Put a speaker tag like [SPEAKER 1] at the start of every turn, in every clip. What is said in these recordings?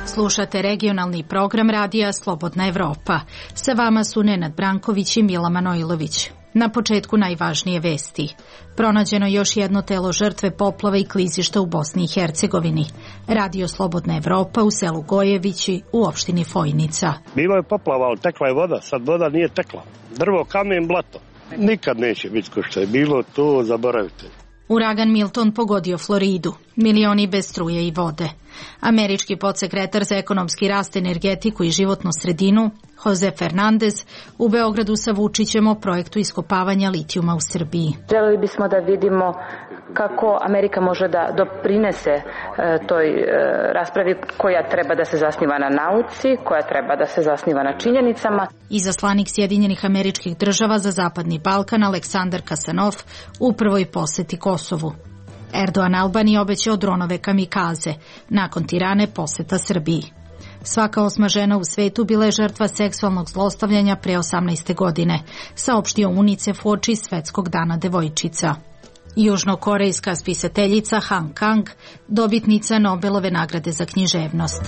[SPEAKER 1] Slušate regionalni program radija Slobodna Evropa. Sa vama su Nenad Branković i Mila Manojlović. Na početku najvažnije vesti. Pronađeno još jedno telo žrtve poplava i klizišta u Bosni i Hercegovini. Radio Slobodna Evropa u selu Gojevići u opštini Fojnica.
[SPEAKER 2] Bilo je poplava, ali tekla je voda, sad voda nije tekla. Drvo, kamen, blato. Nikad neće biti ko što je bilo, to zaboravite.
[SPEAKER 1] Uragan Milton pogodio Floridu. Milioni bez struje i vode. Američki podsekretar za ekonomski rast, energetiku i životnu sredinu, Jose Fernandez, u Beogradu sa Vučićem o projektu iskopavanja litijuma u Srbiji.
[SPEAKER 3] Želeli bismo da vidimo kako Amerika može da doprinese toj raspravi koja treba da se zasniva na nauci, koja treba da se zasniva na činjenicama.
[SPEAKER 1] Izaslanik Sjedinjenih Američkih Država za Zapadni Balkan Aleksandar Kasanov u prvoj poseti Kosovu. Erdogan Albaniji obećao dronove kamikaze, nakon Tirane poseta Srbiji. Svaka 8. žena u svetu bila je žrtva seksualnog zlostavljanja pre 18. godine, saopštio UNICEF uoči Svetskog dana devojčica. Južnokorejska spisateljica Han Kang, dobitnica Nobelove nagrade za književnost.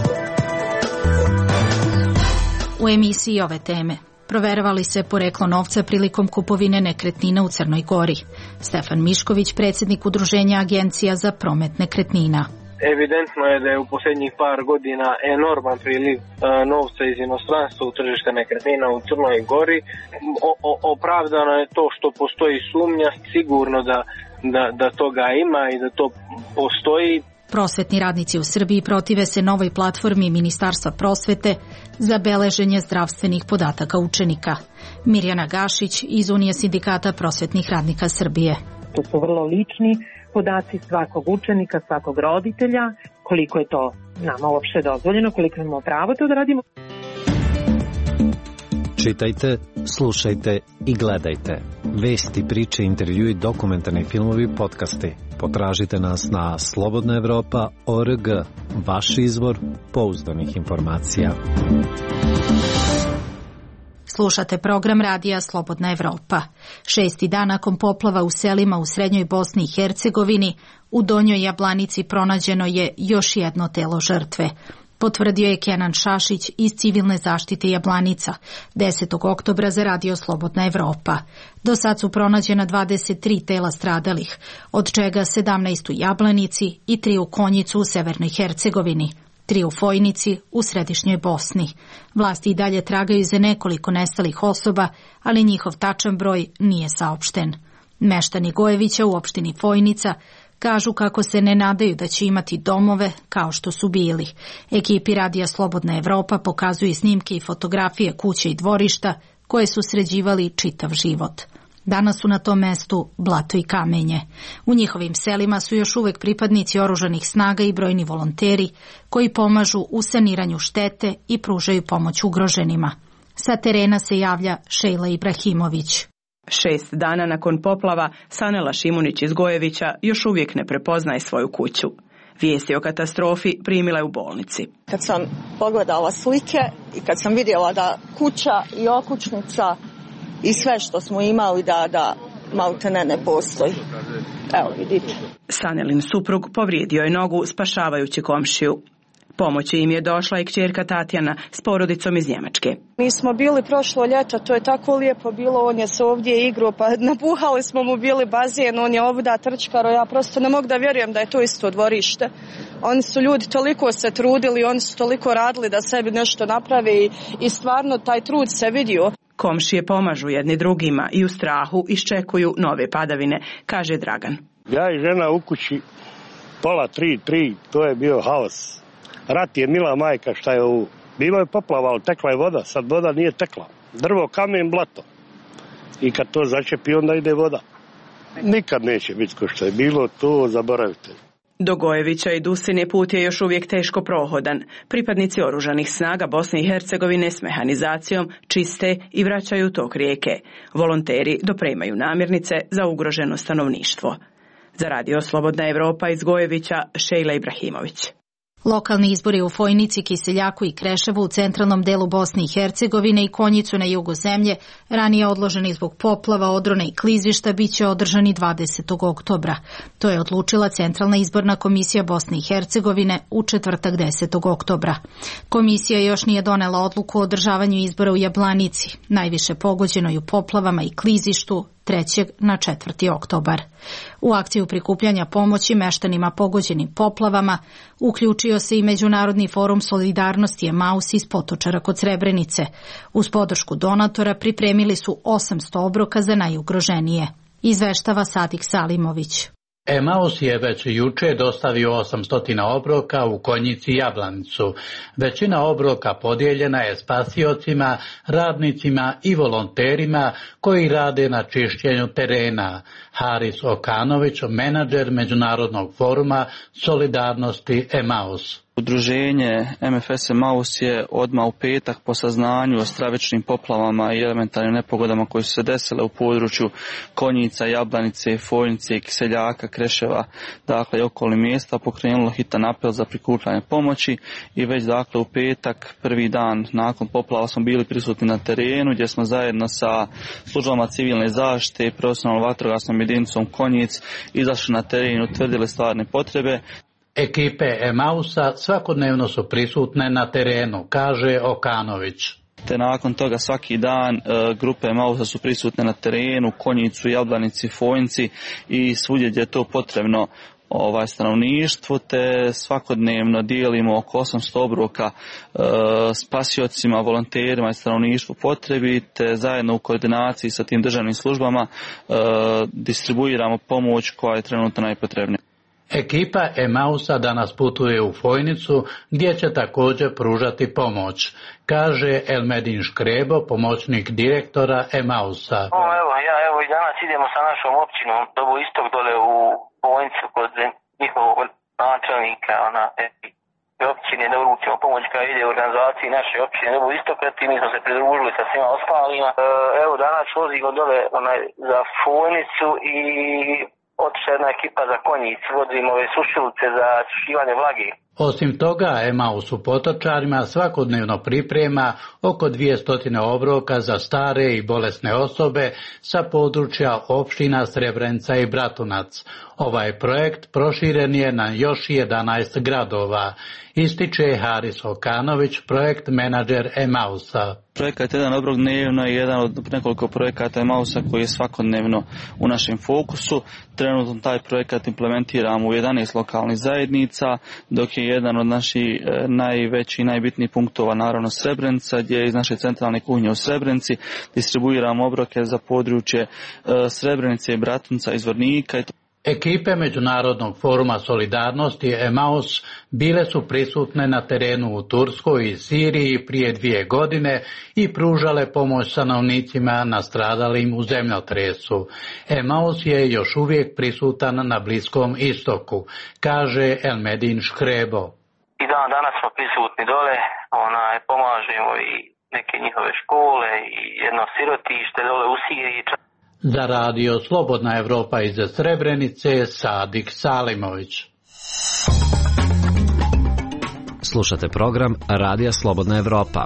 [SPEAKER 1] U emisiji ove teme proveravali se poreklo novca prilikom kupovine nekretnina u Crnoj Gori. Stefan Mišković, predsjednik Udruženja agencija za promet nekretnina.
[SPEAKER 4] Evidentno je da je u posljednjih par godina enorman priliv novca iz inostranstva u tržište nekretnina u Crnoj Gori. Opravdano je to što postoji sumnja, sigurno da toga ima i da to postoji.
[SPEAKER 1] Prosvetni radnici u Srbiji protive se novoj platformi Ministarstva prosvete za beleženje zdravstvenih podataka učenika. Mirjana Gašić iz Unije sindikata prosvetnih radnika Srbije.
[SPEAKER 5] To su vrlo lični podaci svakog učenika, svakog roditelja, koliko je to nama uopšte dozvoljeno, koliko imamo pravo to da radimo.
[SPEAKER 6] Čitajte, slušajte i gledajte. Vesti, priče, intervjui, dokumentarni filmovi, podcasti. Potražite nas na slobodnaevropa.org, vaš izvor pouzdanih informacija.
[SPEAKER 1] Slušate program radija Slobodna Evropa. 6. dan nakon poplava u selima u srednjoj Bosni i Hercegovini, u Donjoj Jablanici pronađeno je još jedno telo žrtve. Potvrdio je Kenan Šašić iz civilne zaštite Jablanica, 10. oktobra za radio Slobodna Evropa. Do sad su pronađena 23 tela stradalih, od čega 17 u Jablanici i 3 u Konjicu u severnoj Hercegovini, 3 u Fojnici u središnjoj Bosni. Vlasti i dalje tragaju za nekoliko nestalih osoba, ali njihov tačan broj nije saopšten. Meštani Gojevića u opštini Fojnica kažu kako se ne nadaju da će imati domove kao što su bili. Ekipi radija Slobodna Evropa pokazuju snimke i fotografije kuće i dvorišta koje su sređivali čitav život. Danas su na tom mestu blato i kamenje. U njihovim selima su još uvek pripadnici oružanih snaga i brojni volonteri koji pomažu u saniranju štete i pružaju pomoć ugroženima. Sa terena se javlja Šejla Ibrahimović.
[SPEAKER 7] 6 dana nakon poplava, Sanela Šimunić iz Gojevića još uvijek ne prepoznaje svoju kuću. Vijesti o katastrofi primila je u bolnici.
[SPEAKER 8] Kad sam pogledala slike i kad sam vidjela da kuća i okućnica i sve što smo imali da maltene ne postoji. Evo vidite.
[SPEAKER 7] Sanelin suprug povrijedio je nogu spašavajući komšiju. Pomoći im je došla i kćerka Tatjana s porodicom iz Njemačke.
[SPEAKER 8] Mi smo bili prošlo ljeto, to je tako lijepo bilo, on je se ovdje igrao, pa napuhali smo mu bili bazen, on je ovdje trčkaro, ja prosto ne mogu da vjerujem da je to isto dvorište. Oni su ljudi toliko se trudili, oni su toliko radili da sebi nešto naprave i stvarno taj trud se vidio.
[SPEAKER 7] Komšije pomažu jedni drugima i u strahu iščekuju nove padavine, kaže Dragan.
[SPEAKER 2] Ja i žena u kući, pola 3, to je bio haos. Rat je mila majka, šta je ovo. Bilo je poplava, ali tekla je voda, sad voda nije tekla. Drvo, kamen, blato. I kad to začepi, onda ide voda. Nikad neće biti ko što je bilo, to zaboravite.
[SPEAKER 7] Do Gojevića i Dusine put je još uvijek teško prohodan. Pripadnici oružanih snaga Bosne i Hercegovine s mehanizacijom čiste i vraćaju tok rijeke. Volonteri dopremaju namirnice za ugroženo stanovništvo. Za radio Slobodna Evropa iz Gojevića, Šejla Ibrahimović.
[SPEAKER 1] Lokalni izbori u Fojnici, Kiseljaku i Kreševu u centralnom delu Bosne i Hercegovine i Konjicu na jugu zemlje, ranije odloženi zbog poplava, odrona i klizišta, bit će održani 20. oktobra. To je odlučila Centralna izborna komisija Bosne i Hercegovine u četvrtak 10. oktobra. Komisija još nije donela odluku o održavanju izbora u Jablanici, najviše pogođenoj u poplavama i klizištu, 3. na 4. oktobar. U akciju prikupljanja pomoći meštanima pogođenim poplavama uključio se i Međunarodni forum solidarnosti Emaus iz Potočara kod Srebrenice. Uz podršku donatora pripremili su 800 obroka za najugroženije. Izveštava Sadik Salimović.
[SPEAKER 9] Emaus je već juče dostavio 800 obroka u Konjici i Jablanicu. Većina obroka podijeljena je spasiocima, radnicima i volonterima koji rade na čišćenju terena. Haris Okanović, menadžer Međunarodnog foruma solidarnosti Emaus.
[SPEAKER 10] Udruženje MFS Emaus je odmah u petak po saznanju o stravičnim poplavama i elementarnim nepogodama koje su se desile u području Konjica, Jablanice, Fojnice, Kiseljaka, Kreševa, dakle i okolnih mjesta, pokrenulo hitan apel za prikupljanje pomoći i već dakle u petak, prvi dan nakon poplava, smo bili prisutni na terenu gdje smo zajedno sa službama civilne zaštite i profesionalnom vatrogasnom jedinicom Konjic izašli na teren i utvrdili stvarne potrebe.
[SPEAKER 9] Ekipe Emausa svakodnevno su prisutne na terenu, kaže Okanović.
[SPEAKER 10] Te nakon toga svaki dan grupe Emausa su prisutne na terenu, Konjicu, Jablanici, Fojnici i svugdje gdje je to potrebno stanovništvo, te svakodnevno dijelimo oko 800 obroka spasiocima, volonterima i stanovništvu potrebi, te zajedno u koordinaciji sa tim državnim službama distribuiramo pomoć koja je trenutno najpotrebnija.
[SPEAKER 9] Ekipa Emausa danas putuje u Fojnicu gdje će također pružati pomoć, kaže Elmedin Škrebo, pomoćnik direktora Emausa.
[SPEAKER 11] Evo i danas idemo sa našom općinom Dobo Istok dole u Fojnicu kod njihovog načelnika općine da uručimo pomoć koja ide u organizaciji naše općine Dobo Istok, mi smo se pridružili sa svima ostalima. Evo danas vozimo dole za Fojnicu i otišla jedna ekipa za Konjic, vodimo ove sušilice za sušivanje vlage.
[SPEAKER 9] Osim toga, Emaus u Potočarima svakodnevno priprema oko 200 obroka za stare i bolesne osobe sa područja opština Srebrenica i Bratunac. Ovaj projekt proširen je na još 11 gradova, ističe Haris Okanović, projekt menadžer Emausa.
[SPEAKER 10] Projekat Jedan obrok dnevno je jedan od nekoliko projekata Emausa koji je svakodnevno u našem fokusu. Trenutno taj projekat implementiramo u 11 lokalnih zajednica, dok je jedan od naših najvećih i najbitnijih punktova naravno Srebrenica, gdje iz naše centralne kuhinje u Srebrenici distribuiramo obroke za područje Srebrenice i Bratunca i Zvornika.
[SPEAKER 9] Ekipe Međunarodnog foruma solidarnosti Emaus bile su prisutne na terenu u Turskoj i Siriji prije 2 godine i pružale pomoć stanovnicima nastradalim u zemljotresu. Emaus je još uvijek prisutan na Bliskom istoku, kaže Elmedin Škrebo.
[SPEAKER 11] I danas smo prisutni dole, pomažemo i neke njihove škole i jedno sirotište dole u Siriji.
[SPEAKER 9] Za radio Slobodna Evropa iz Srebrenice, Sadik Salimović.
[SPEAKER 6] Slušate program Radija Slobodna Evropa.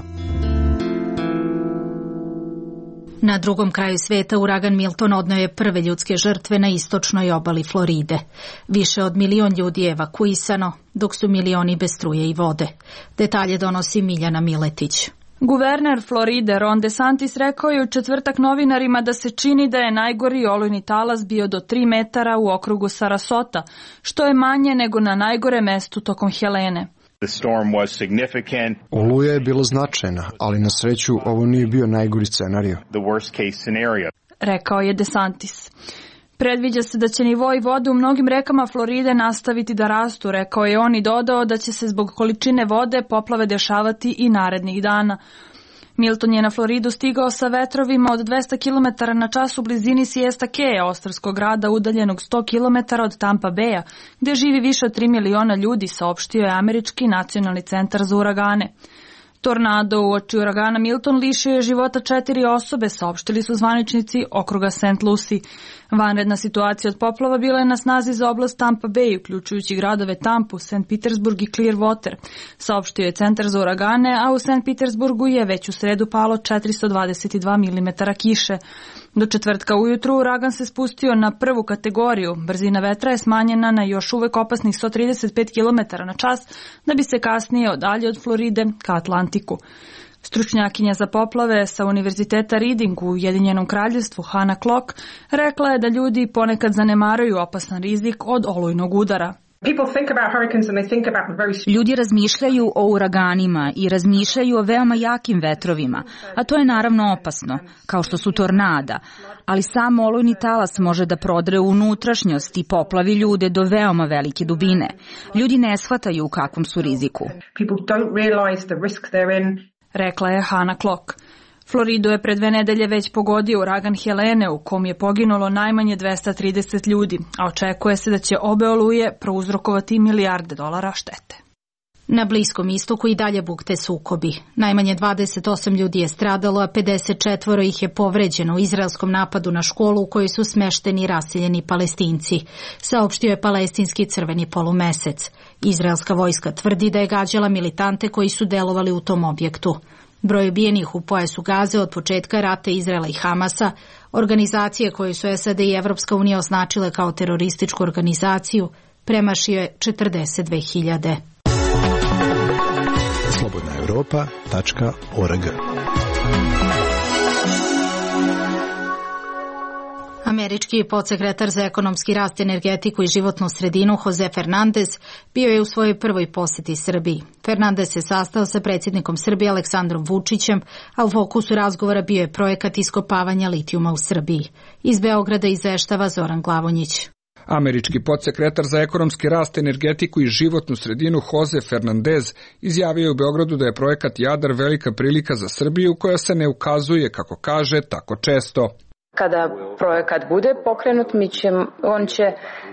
[SPEAKER 1] Na drugom kraju sveta uragan Milton odneo je prve ljudske žrtve na istočnoj obali Floride. Više od 1 milion ljudi je evakuisano, dok su milioni bez struje i vode. Detalje donosi Miljana Miletić.
[SPEAKER 12] Guverner Floride Ron DeSantis rekao je u četvrtak novinarima da se čini da je najgori olujni talas bio do 3 metara u okrugu Sarasota, što je manje nego na najgore mestu tokom Helene.
[SPEAKER 13] Oluja je bila značajna, ali na sreću ovo nije bio najgori scenario.
[SPEAKER 12] Rekao je DeSantis. Predviđa se da će nivoi vode u mnogim rekama Floride nastaviti da rastu, rekao je on i dodao da će se zbog količine vode poplave dešavati i narednih dana. Milton je na Floridu stigao sa vetrovima od 200 km na čas u blizini Siesta Keya, ostrvskog grada udaljenog 100 km od Tampa Baya, gdje živi više od 3 miliona ljudi, saopštio je Američki nacionalni centar za uragane. Tornado uoči uragana Milton lišio je života 4 osobe, saopštili su zvaničnici okruga St. Lucie. Vanredna situacija od poplava bila je na snazi za oblast Tampa Bay, uključujući gradove Tampu, St. Petersburg i Clearwater. Saopštio je Centar za uragane, a u St. Petersburgu je već u sredu palo 422 mm kiše. Do četvrtka ujutru uragan se spustio na prvu kategoriju. Brzina vetra je smanjena na još uvek opasnih 135 km na čas, da bi se kasnije odalje od Floride ka Atlantiku. Stručnjakinja za poplave sa Univerziteta Reading u Ujedinjenom kraljevstvu Hannah Klock rekla je da ljudi ponekad zanemaruju opasan rizik od olujnog udara.
[SPEAKER 14] Ljudi razmišljaju o uraganima i razmišljaju o veoma jakim vetrovima, a to je naravno opasno, kao što su tornada, ali sam olujni talas može da prodre u unutrašnjost i poplavi ljude do veoma velike dubine. Ljudi ne shvataju u kakvom su riziku.
[SPEAKER 12] Rekla je Hannah Klock. Floridu je pre 2 nedelje već pogodio uragan Helene, u kom je poginulo najmanje 230 ljudi, a očekuje se da će obe oluje prouzrokovati milijarde dolara štete.
[SPEAKER 1] Na Bliskom istoku i dalje bukte sukobi. Najmanje 28 ljudi je stradalo, a 54 ih je povređeno u izraelskom napadu na školu u kojoj su smešteni raseljeni Palestinci, saopštio je palestinski crveni polumesec. Izraelska vojska tvrdi da je gađala militante koji su delovali u tom objektu. Broj ubijenih u pojasu Gaze od početka rata Izraela i Hamasa, organizacije koje su SAD i Evropska unija označile kao terorističku organizaciju, premašio je 42.000.
[SPEAKER 15] slobodnaevropa.org.
[SPEAKER 1] Američki podsekretar za ekonomski rast, energetiku i životnu sredinu Jose Fernandez bio je u svojoj prvoj poseti Srbiji. Fernandez se sastao sa predsjednikom Srbije Aleksandrom Vučićem, a u fokusu razgovora bio je projekat iskopavanja litijuma u Srbiji. Iz Beograda izveštava Zoran Glavonjić.
[SPEAKER 16] Američki podsekretar za ekonomski rast, energetiku i životnu sredinu Jose Fernandez izjavio u Beogradu da je projekat Jadar velika prilika za Srbiju koja se ne ukazuje, kako kaže, tako često.
[SPEAKER 3] Kada projekat bude pokrenut, on će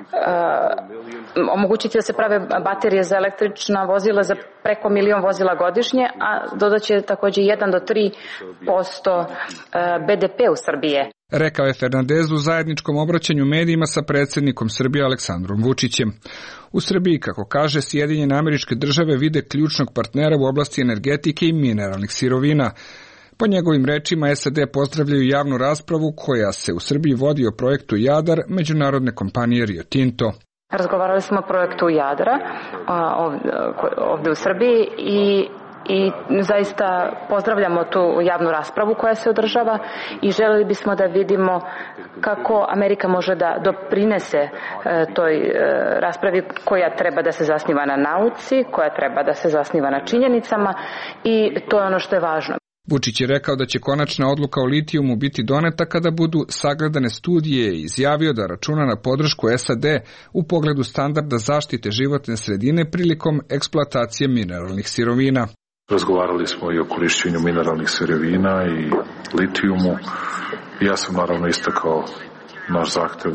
[SPEAKER 3] omogućiti da se prave baterije za električna vozila za preko 1 milion vozila godišnje, a dodaće također 1 do 3% BDP u Srbije.
[SPEAKER 16] Rekao je Fernandez u zajedničkom obraćanju medijima sa predsjednikom Srbije Aleksandrom Vučićem. U Srbiji, kako kaže, Sjedinjene Američke Države vide ključnog partnera u oblasti energetike i mineralnih sirovina. Po njegovim rečima, SAD pozdravljaju javnu raspravu koja se u Srbiji vodi o projektu Jadar međunarodne kompanije Rio Tinto.
[SPEAKER 3] Razgovarali smo o projektu Jadra ovdje u Srbiji i zaista pozdravljamo tu javnu raspravu koja se održava i želeli bismo da vidimo kako Amerika može da doprinese toj raspravi koja treba da se zasniva na nauci, koja treba da se zasniva na činjenicama i to je ono što je važno.
[SPEAKER 16] Vučić je rekao da će konačna odluka o litijumu biti doneta kada budu sagledane studije i izjavio da računa na podršku SAD u pogledu standarda zaštite životne sredine prilikom eksploatacije mineralnih sirovina.
[SPEAKER 17] Razgovarali smo i o korišćenju mineralnih sirovina i litijumu. Ja sam naravno istakao naš zahtev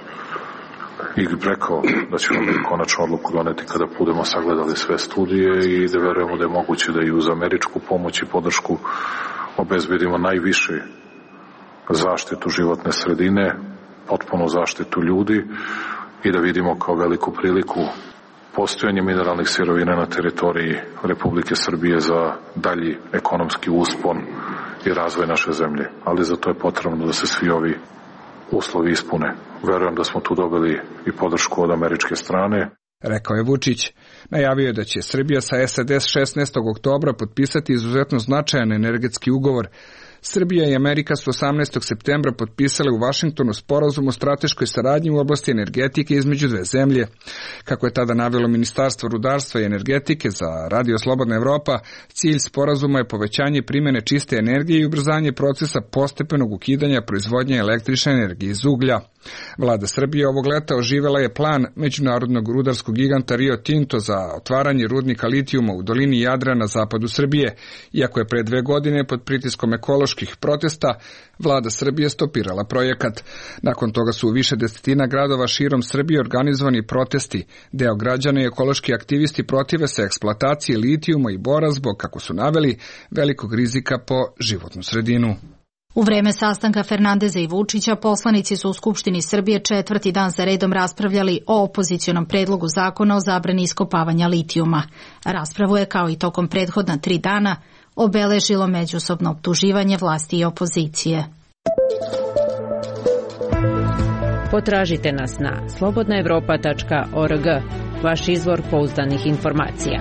[SPEAKER 17] i rekao da ćemo konačnu odluku doneti kada budemo sagledali sve studije i da verujemo da je moguće da i uz američku pomoć i podršku obezbedimo najviše zaštitu životne sredine, potpunu zaštitu ljudi i da vidimo kao veliku priliku postojanje mineralnih sirovina na teritoriji Republike Srbije za dalji ekonomski uspon i razvoj naše zemlje. Ali za to je potrebno da se svi ovi uslovi ispune. Verujem da smo tu dobili i podršku od američke strane.
[SPEAKER 16] Rekao je Vučić. Najavio je da će Srbija sa SAD 16. oktobra potpisati izuzetno značajan energetski ugovor. Srbija i Amerika su 18. septembra potpisale u Vašingtonu sporazum o strateškoj saradnji u oblasti energetike između dve zemlje. Kako je tada navelo Ministarstvo rudarstva i energetike za Radio Slobodna Evropa, cilj sporazuma je povećanje primjene čiste energije i ubrzanje procesa postepenog ukidanja proizvodnje električne energije iz uglja. Vlada Srbije ovog leta oživela je plan međunarodnog rudarskog giganta Rio Tinto za otvaranje rudnika litijuma u dolini Jadra na zapadu Srbije. Iako je pre 2 godine pod pritiskom ekoloških protesta, vlada Srbije stopirala projekat. Nakon toga su u više desetina gradova širom Srbije organizovani protesti. Deo građana i ekološki aktivisti protive se eksploataciji litijuma i bora zbog, kako su naveli, velikog rizika po životnu sredinu.
[SPEAKER 1] U vreme sastanka Fernandeza i Vučića, poslanici su u Skupštini Srbije 4. dan za redom raspravljali o opozicionom predlogu zakona o zabrani iskopavanja litijuma. Raspravu je, kao i tokom prethodna 3 dana, obeležilo međusobno optuživanje vlasti i opozicije.
[SPEAKER 15] Potražite nas na slobodnaevropa.org, vaš izvor pouzdanih informacija.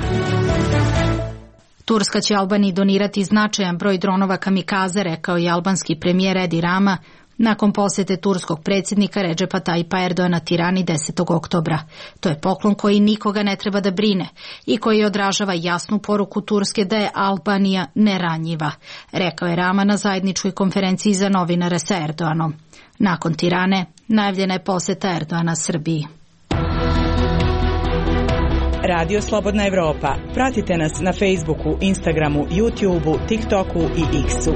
[SPEAKER 1] Turska će Albaniji donirati značajan broj dronova kamikaze, rekao je albanski premijer Edi Rama nakon posete turskog predsjednika Redžepa Tajipa Erdoana Tirani 10. oktobra. To je poklon koji nikoga ne treba da brine i koji odražava jasnu poruku Turske da je Albanija neranjiva, rekao je Rama na zajedničkoj konferenciji za novinare sa Erdoanom. Nakon Tirane, najavljena je poseta Erdoana Srbiji.
[SPEAKER 7] Radio Slobodna Evropa. Pratite nas na Facebooku, Instagramu, YouTubeu, TikToku i X-u.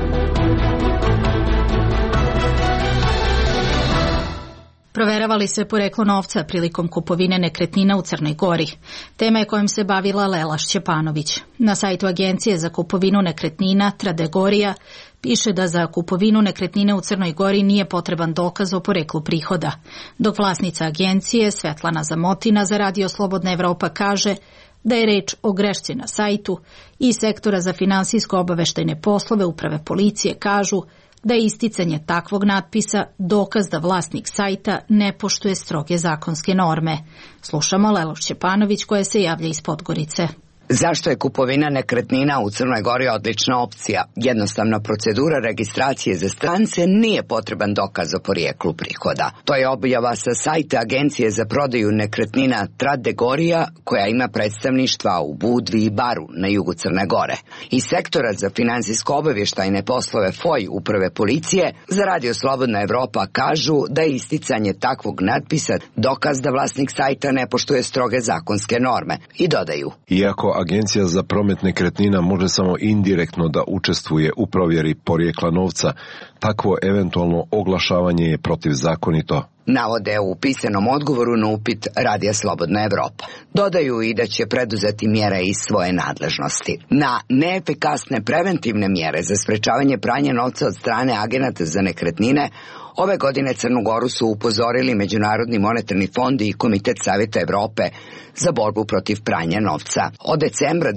[SPEAKER 1] Proveravali se poreklo novca prilikom kupovine nekretnina u Crnoj Gori. Tema je kojom se bavila Lela Šćepanović. Na sajtu Agencije za kupovinu nekretnina Tradegorija piše da za kupovinu nekretnine u Crnoj Gori nije potreban dokaz o poreklu prihoda, dok vlasnica agencije Svetlana Zamotina za Radio Slobodna Evropa kaže da je reč o grešci na sajtu i sektora za finansijsko-obaveštajne poslove Uprave policije kažu da je isticanje takvog natpisa dokaz da vlasnik sajta ne poštuje stroge zakonske norme. Slušamo Lelu Šćepanović koja se javlja iz Podgorice.
[SPEAKER 18] Zašto je kupovina nekretnina u Crnoj Gori odlična opcija? Jednostavna procedura registracije za strance, nije potreban dokaz o porijeklu prihoda. To je objava sa sajta Agencije za prodaju nekretnina Tradegorija, koja ima predstavništva u Budvi i Baru na jugu Crne Gore. Iz sektora za finansijsko-obavještajne poslove FOJ Uprave policije za Radio Slobodna Evropa kažu da je isticanje takvog natpisa dokaz da vlasnik sajta ne poštuje stroge zakonske norme i dodaju:
[SPEAKER 19] Iako Agencija za promet nekretnina može samo indirektno da učestvuje u provjeri porijekla novca, takvo eventualno oglašavanje je protivzakonito.
[SPEAKER 18] Navode u pisanom odgovoru na upit Radija Slobodna Evropa. Dodaju i da će preduzeti mjere iz svoje nadležnosti. Na neefikasne preventivne mjere za sprečavanje pranja novca od strane agenata za nekretnine ove godine Crnu Goru su upozorili Međunarodni monetarni fond i Komitet Savjeta Evrope za borbu protiv pranja novca. Od decembra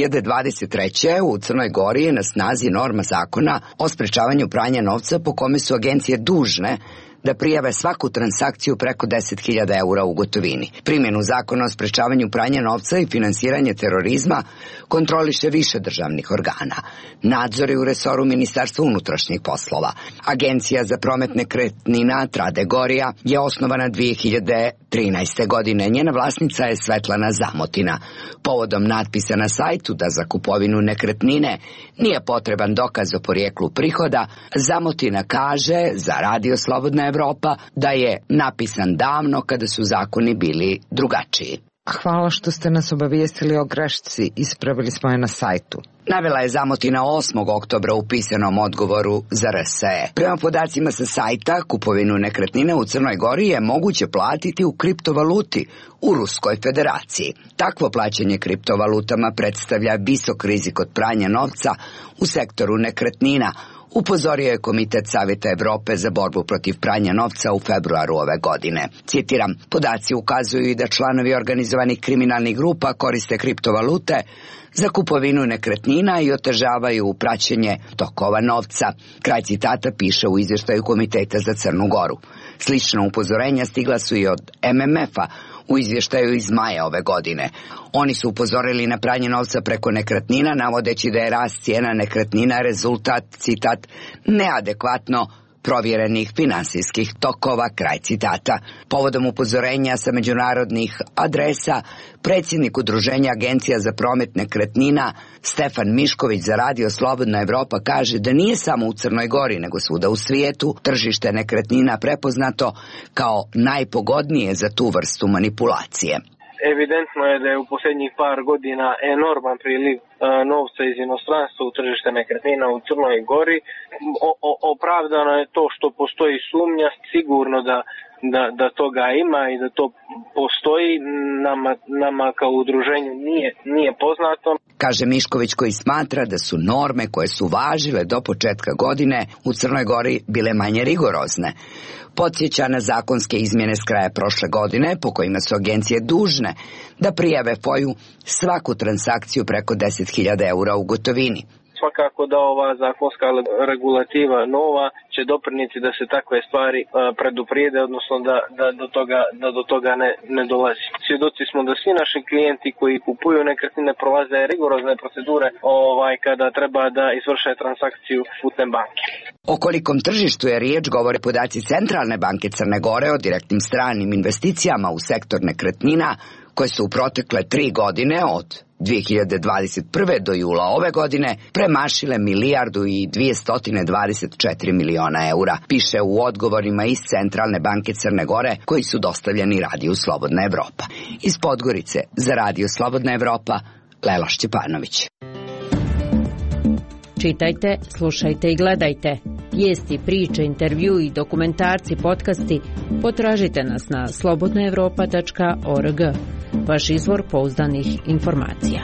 [SPEAKER 18] 2023. u Crnoj Gori je na snazi norma zakona o sprečavanju pranja novca po kome su agencije dužne da prijave svaku transakciju preko 10.000 eura u gotovini. Primjenu zakona o sprečavanju pranja novca i finansiranje terorizma kontroliše više državnih organa. Nadzor je u resoru Ministarstva unutrašnjih poslova. Agencija za promet nekretnina Tradegorija je osnovana 2013. godine. Njena vlasnica je Svetlana Zamotina. Povodom natpisa na sajtu da za kupovinu nekretnine nije potreban dokaz o porijeklu prihoda, Zamotina kaže za Radio Slobodna Evropa da je napisan davno kada su zakoni bili drugačiji.
[SPEAKER 20] Hvala što ste nas obavijestili o grešci, ispravili smo je na sajtu.
[SPEAKER 18] Navela je Zamotina 8. oktobra u pisanom odgovoru za RSE. Prema podacima sa sajta, kupovinu nekretnine u Crnoj Gori je moguće platiti u kriptovaluti u Ruskoj federaciji. Takvo plaćanje kriptovalutama predstavlja visok rizik od pranja novca u sektoru nekretnina, upozorio je Komitet Savjeta Evrope za borbu protiv pranja novca u februaru ove godine. Citiram, podaci ukazuju i da članovi organizovanih kriminalnih grupa koriste kriptovalute za kupovinu nekretnina i otežavaju praćenje tokova novca. Kraj citata piše u izvještaju Komiteta za Crnu Goru. Slična upozorenja stigla su i od MMF-a u izvještaju iz maja ove godine. Oni su upozorili na pranje novca preko nekretnina, navodeći da je rast cijena nekretnina rezultat, citat, neadekvatno provjerenih finansijskih tokova, kraj citata. Povodom upozorenja sa međunarodnih adresa, predsjednik Udruženja Agencija za promet nekretnina Stefan Mišković za Radio Slobodna Evropa kaže da nije samo u Crnoj Gori, nego svuda u svijetu tržište nekretnina prepoznato kao najpogodnije za tu vrstu manipulacije.
[SPEAKER 4] Evidentno je da je u posljednjih par godina enorman priliv novca iz inostranstva u tržište nekretnina u Crnoj Gori. Opravdano je to što postoji sumnja, sigurno da da toga ima i da to postoji, nama kao udruženju nije poznato.
[SPEAKER 18] Kaže Mišković, koji smatra da su norme koje su važile do početka godine u Crnoj Gori bile manje rigorozne. Podsjeća na zakonske izmjene s kraja prošle godine po kojima su agencije dužne da prijave FOI-u svaku transakciju preko 10.000 eura u gotovini.
[SPEAKER 4] Svakako da ova zakonska regulativa nova će doprinijeti da se takve stvari preduprijede, odnosno da do toga ne dolazi. Svjedoci smo da svi naši klijenti koji kupuju nekretnine prolaze rigorozne procedure kada treba da izvrše transakciju putem banke.
[SPEAKER 18] O kolikom tržištu je riječ govore podaci Centralne banke Crne Gore o direktnim stranim investicijama u sektor nekretnina, koje su u protekle 3 godine od 2021. do jula ove godine premašile 1.224 miliona eura, piše u odgovorima iz Centralne banke Crne Gore koji su dostavljeni Radiju Slobodna Evropa. Iz Podgorice za Radio Slobodna Evropa, Lela Šćepanović.
[SPEAKER 15] Čitajte, slušajte i gledajte. Vijesti, priče, intervju i dokumentarci, podcasti potražite nas na slobodnaevropa.org. Vaš izvor pouzdanih informacija.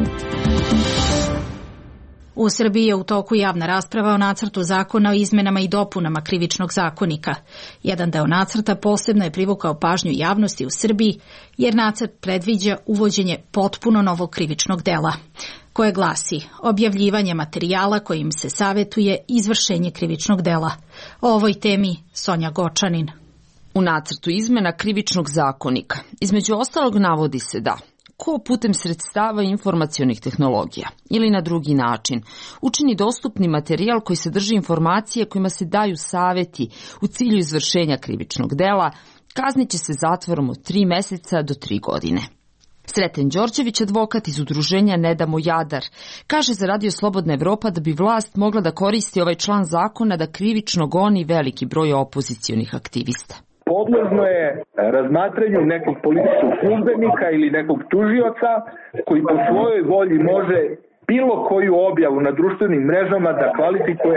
[SPEAKER 1] U Srbiji je u toku javna rasprava o nacrtu zakona o izmenama i dopunama Krivičnog zakonika. Jedan deo nacrta posebno je privukao pažnju javnosti u Srbiji, jer nacrt predviđa uvođenje potpuno novog krivičnog dela, koje glasi objavljivanje materijala kojim se savetuje izvršenje krivičnog dela. O ovoj temi Sonja Gočanin.
[SPEAKER 21] U nacrtu izmena Krivičnog zakonika između ostalog navodi se da ko putem sredstava informacionih tehnologija ili na drugi način učini dostupni materijal koji sadrži informacije kojima se daju saveti u cilju izvršenja krivičnog dela, kazniće se zatvorom od 3 meseca do 3 godine. Sreten Đorđević, advokat iz udruženja Ne damo Jadar, kaže za Radio Slobodna Evropa da bi vlast mogla da koristi ovaj član zakona da krivično goni veliki broj opozicionih aktivista.
[SPEAKER 22] Podložno je razmatranju nekog policijskog službenika ili nekog tužioca koji po svojoj volji može bilo koju objavu na društvenim mrežama da kvalifikuje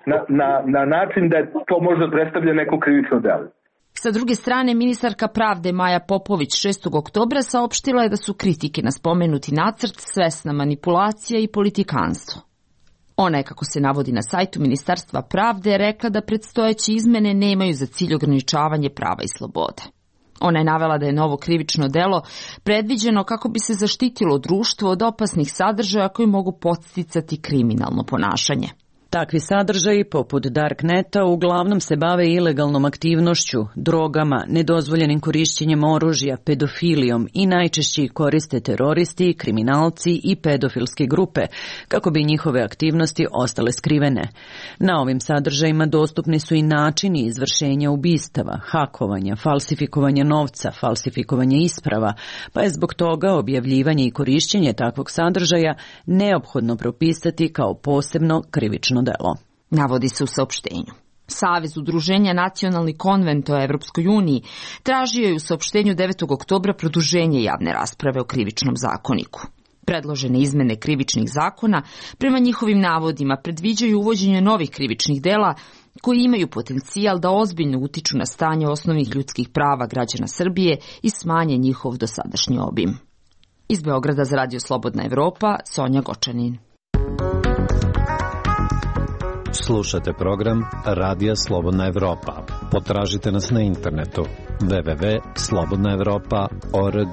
[SPEAKER 22] na način da to možda predstavlja neko krivično delo.
[SPEAKER 21] Sa druge strane, ministarka pravde Maja Popović 6. oktobra saopštila je da su kritike na spomenuti nacrt svesna manipulacija i politikanstvo. Ona je, kako se navodi na sajtu Ministarstva pravde, rekla da predstojeće izmene nemaju za cilj ograničavanje prava i slobode. Ona je navela da je novo krivično delo predviđeno kako bi se zaštitilo društvo od opasnih sadržaja koji mogu podsticati kriminalno ponašanje.
[SPEAKER 23] Takvi sadržaji, poput Darkneta, uglavnom se bave ilegalnom aktivnošću, drogama, nedozvoljenim korišćenjem oružja, pedofilijom i najčešće koriste teroristi, kriminalci i pedofilske grupe, kako bi njihove aktivnosti ostale skrivene. Na ovim sadržajima dostupni su i načini izvršenja ubistava, hakovanja, falsifikovanja novca, falsifikovanja isprava, pa je zbog toga objavljivanje i korišćenje takvog sadržaja neophodno propisati kao posebno krivično delo.
[SPEAKER 21] Navodi se u saopštenju. Savez udruženja Nacionalni konvent o Evropskoj uniji tražio je u saopštenju 9. oktobra produženje javne rasprave o krivičnom zakoniku. Predložene izmene krivičnih zakona prema njihovim navodima predviđaju uvođenje novih krivičnih dela koji imaju potencijal da ozbiljno utiču na stanje osnovnih ljudskih prava građana Srbije i smanje njihov dosadašnji obim. Iz Beograda za Radio Slobodna Evropa, Sonja Gočanin.
[SPEAKER 6] Slušate program Radija Slobodna Evropa. Potražite nas na internetu www.slobodnaevropa.org.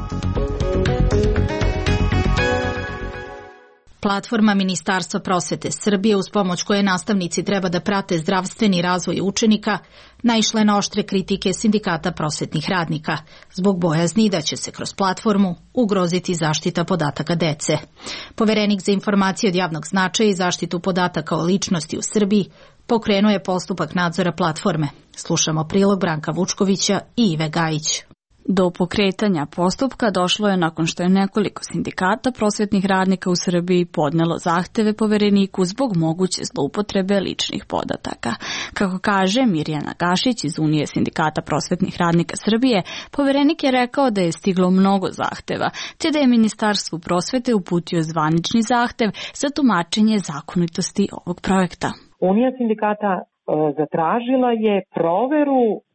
[SPEAKER 1] Platforma Ministarstva prosvete Srbije, uz pomoć koje nastavnici treba da prate zdravstveni razvoj učenika, naišla je na oštre kritike sindikata prosvetnih radnika, zbog bojazni da će se kroz platformu ugroziti zaštita podataka dece. Poverenik za informacije od javnog značaja i zaštitu podataka o ličnosti u Srbiji pokrenuo je postupak nadzora platforme. Slušamo prilog Branka Vučkovića i Ive Gajić.
[SPEAKER 12] Do pokretanja postupka došlo je nakon što je nekoliko sindikata prosvetnih radnika u Srbiji podnelo zahteve Povereniku zbog moguće zloupotrebe ličnih podataka. Kako kaže Mirjana Gašić iz Unije sindikata prosvetnih radnika Srbije, Poverenik je rekao da je stiglo mnogo zahteva, te da je Ministarstvu prosvete uputio zvanični zahtev za tumačenje zakonitosti ovog projekta.
[SPEAKER 5] Unija sindikata zatražila je proveru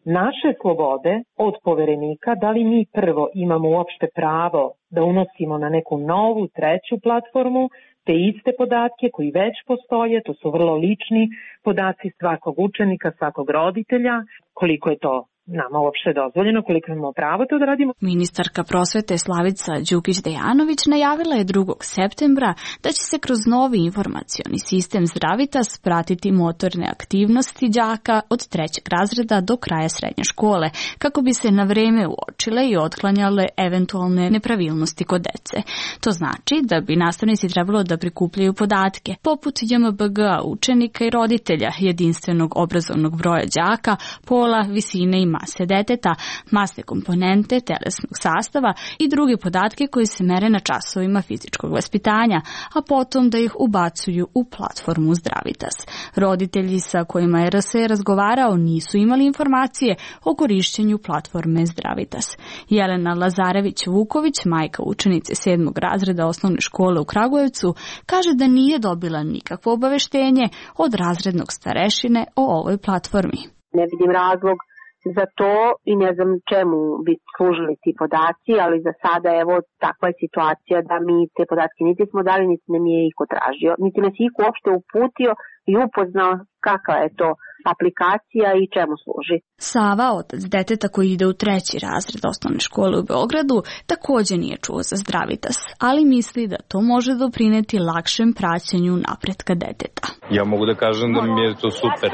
[SPEAKER 5] naše slobode od poverenika, da li mi prvo imamo uopšte pravo da unosimo na neku novu, treću platformu te iste podatke koji već postoje, to su vrlo lični podaci svakog učenika, svakog roditelja, koliko je to nama uopšte dozvoljeno, koliko imamo pravo to da radimo.
[SPEAKER 12] Ministarka prosvete Slavica Đukić-Dejanović najavila je 2. septembra da će se kroz novi informacioni sistem Zdravitas pratiti motorne aktivnosti đaka od 3. razreda do kraja srednje škole, kako bi se na vreme uočile i otklanjale eventualne nepravilnosti kod dece. To znači da bi nastavnici trebalo da prikupljaju podatke poput JMBG-a učenika i roditelja, jedinstvenog obrazovnog broja đaka, pola, visine i mase deteta, masne komponente, telesnog sastava i druge podatke koji se mere na časovima fizičkog vaspitanja, a potom da ih ubacuju u platformu Zdravitas. Roditelji sa kojima je RSE razgovarao nisu imali informacije o korišćenju platforme Zdravitas. Jelena Lazarević-Vuković, majka učenice 7. razreda osnovne škole u Kragujevcu, kaže da nije dobila nikakvo obaveštenje od razrednog starešine o ovoj platformi.
[SPEAKER 2] Ne vidim razlog za to i ne znam čemu bi služili ti podaci, ali za sada evo takva je situacija da mi te podatke niti smo dali, niti nam je iko tražio, niti nas je iko uopšte uputio i upoznao kakva je to aplikacija i čemu služi.
[SPEAKER 12] Sava, otac deteta koji ide u 3. razred osnovne škole u Beogradu, takođe nije čuo za Zdravitas, ali misli da to može doprineti lakšem praćenju napretka deteta.
[SPEAKER 8] Ja mogu da kažem da mi je to super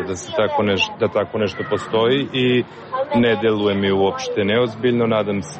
[SPEAKER 8] da tako nešto postoji i ne deluje mi uopšte neozbiljno, nadam se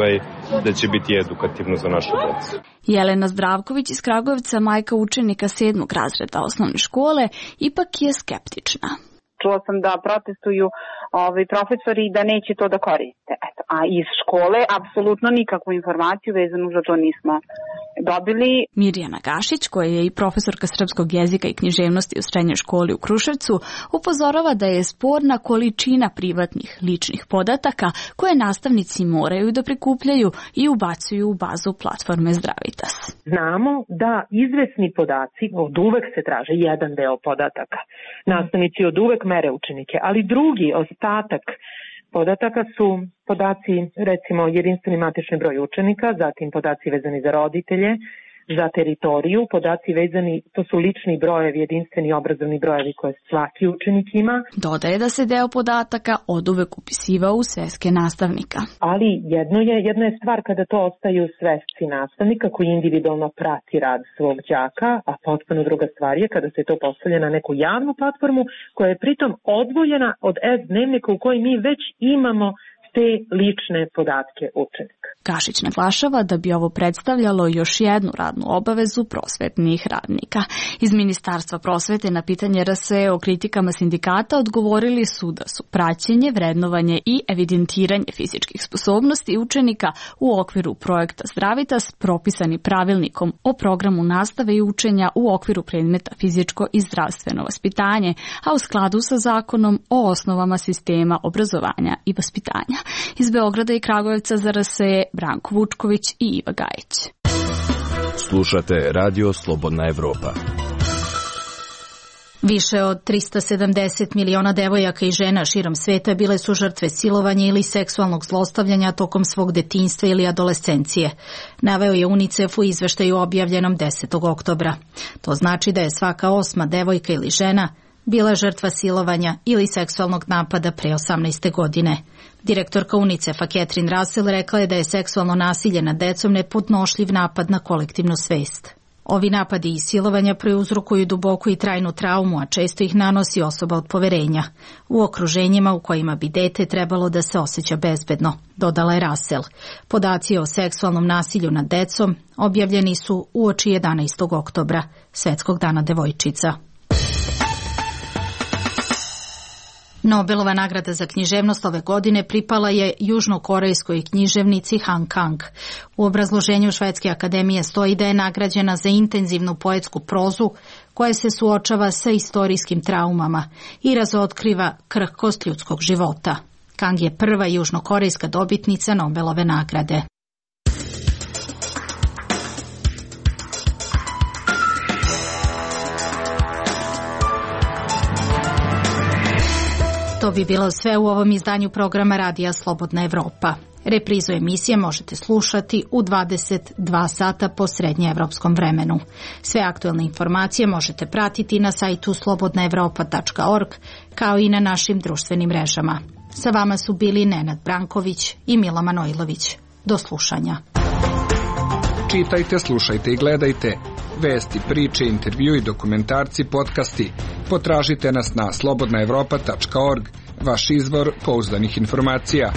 [SPEAKER 8] da će biti edukativno za našu decu.
[SPEAKER 12] Jelena Zdravković iz Kragujevca, majka učenika 7. razreda osnovne škole, ipak je skeptična.
[SPEAKER 2] Čula sam da protestuju profesori da neće to da koriste. A iz škole apsolutno nikakvu informaciju vezanu za to nismo dobili.
[SPEAKER 12] Mirjana Gašić, koja je i profesorka srpskog jezika i književnosti u srednjoj školi u Kruševcu, upozorava da je sporna količina privatnih ličnih podataka koje nastavnici moraju da prikupljaju i ubacuju u bazu platforme Zdravitas.
[SPEAKER 5] Znamo da izvesni podaci od uvek se traže jedan deo podataka. Nastavnici od uvek mere učenike, ali drugi ostatak podataka su podaci, recimo jedinstveni matični broj učenika, zatim podaci vezani za roditelje, za teritoriju, podaci vezani, to su lični brojevi, jedinstveni obrazovni brojevi koje svaki učenik ima.
[SPEAKER 12] Dodaje da se deo podataka oduvek upisivao u sveske nastavnika.
[SPEAKER 5] Ali jedna je stvar kada to ostaju svesci nastavnika koji individualno prati rad svog đaka, a potpuno druga stvar je kada se to postavlja na neku javnu platformu koja je pritom odvojena od dnevnika u kojoj mi već imamo te lične podatke učenika.
[SPEAKER 12] Gašić naglašava da bi ovo predstavljalo još jednu radnu obavezu prosvetnih radnika. Iz Ministarstva prosvete na pitanje RSE o kritikama sindikata odgovorili su da su praćenje, vrednovanje i evidentiranje fizičkih sposobnosti učenika u okviru projekta Zdravitas propisani pravilnikom o programu nastave i učenja u okviru predmeta fizičko i zdravstveno vaspitanje, a u skladu sa zakonom o osnovama sistema obrazovanja i vaspitanja. Iz Beograda i Kragujevca za RSE Branko Vučković i Iva Gajić.
[SPEAKER 10] Slušate Radio Slobodna Evropa.
[SPEAKER 1] Više od 370 miliona devojaka i žena širom sveta bile su žrtve silovanja ili seksualnog zlostavljanja tokom svog detinjstva ili adolescencije. Naveo je UNICEF u izveštaju objavljenom 10. oktobra. To znači da je svaka 8. devojka ili žena bila žrtva silovanja ili seksualnog napada pre 18. godine. Direktorka UNICEF-a Catherine Russell rekla je da je seksualno nasilje nad decom nepodnošljiv napad na kolektivnu svest. Ovi napadi i silovanja prouzrokuju duboku i trajnu traumu, a često ih nanosi osoba od poverenja, u okruženjima u kojima bi dete trebalo da se osjeća bezbedno, dodala je Russell. Podaci o seksualnom nasilju nad decom objavljeni su uoči 11. oktobra, Svetskog dana devojčica. Nobelova nagrada za književnost ove godine pripala je južnokorejskoj književnici Han Kang. U obrazloženju Švedske akademije stoji da je nagrađena za intenzivnu poetsku prozu koja se suočava sa istorijskim traumama i razotkriva krhkost ljudskog života. Kang je prva južnokorejska dobitnica Nobelove nagrade. To bi bilo sve u ovom izdanju programa Radija Slobodna Evropa. Reprizu emisije možete slušati u 22 sata po srednjeevropskom vremenu. Sve aktuelne informacije možete pratiti na sajtu slobodnaevropa.org kao i na našim društvenim mrežama. Sa vama su bili Nenad Branković i Mila Manojlović. Do slušanja.
[SPEAKER 16] Čitajte, slušajte i gledajte vesti, priče, intervju i dokumentarci, podcasti. Potražite nas na slobodnaevropa.org, vaš izvor pouzdanih informacija.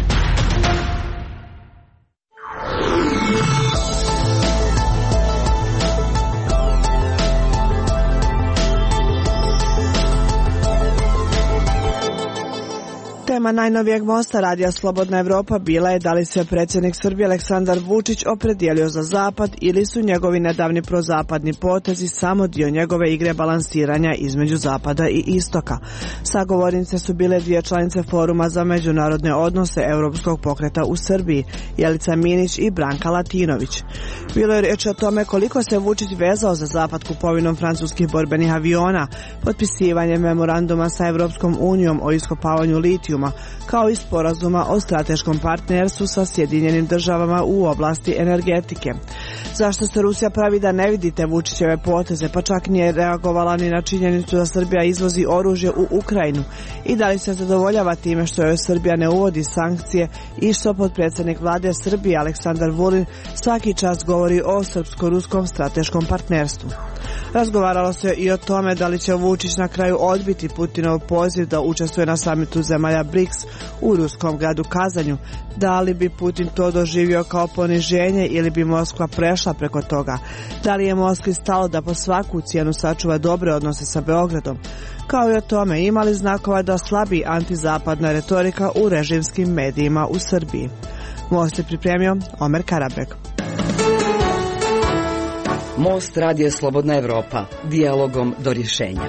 [SPEAKER 9] Tema najnovijeg mosta Radija Slobodna Evropa bila je da li se predsjednik Srbije Aleksandar Vučić opredijelio za zapad ili su njegovi nedavni prozapadni potezi samo dio njegove igre balansiranja između zapada i istoka. Sagovornice su bile dvije članice Foruma za međunarodne odnose Europskog pokreta u Srbiji, Jelica Minić i Branka Latinović. Bilo je riječ o tome koliko se Vučić vezao za zapad kupovinom francuskih borbenih aviona, potpisivanjem memoranduma sa Europskom unijom o iskopavanju litijuma, kao i sporazuma o strateškom partnerstvu sa Sjedinjenim državama u oblasti energetike. Zašto se Rusija pravi da ne vidite Vučićeve poteze, pa čak nije reagovala ni na činjenicu da Srbija izvozi oružje u Ukrajinu i da li se zadovoljava time što joj Srbija ne uvodi sankcije i što potpredsjednik vlade Srbije Aleksandar Vulin svaki čas govori o srpsko-ruskom strateškom partnerstvu. Razgovaralo se i o tome da li će Vučić na kraju odbiti Putinov poziv da učestvuje na samitu zemalja BRICS u ruskom gradu Kazanju. Da li bi Putin to doživio kao poniženje ili bi Moskva prešla preko toga? Da li je Moskvi stalo da po svaku cijenu sačuva dobre odnose sa Beogradom? Kao i o tome ima li znakova da slabi antizapadna retorika u režimskim medijima u Srbiji? Most je pripremio Omer Karabek.
[SPEAKER 11] Most Radija Slobodna Evropa. Dijalogom do rješenja.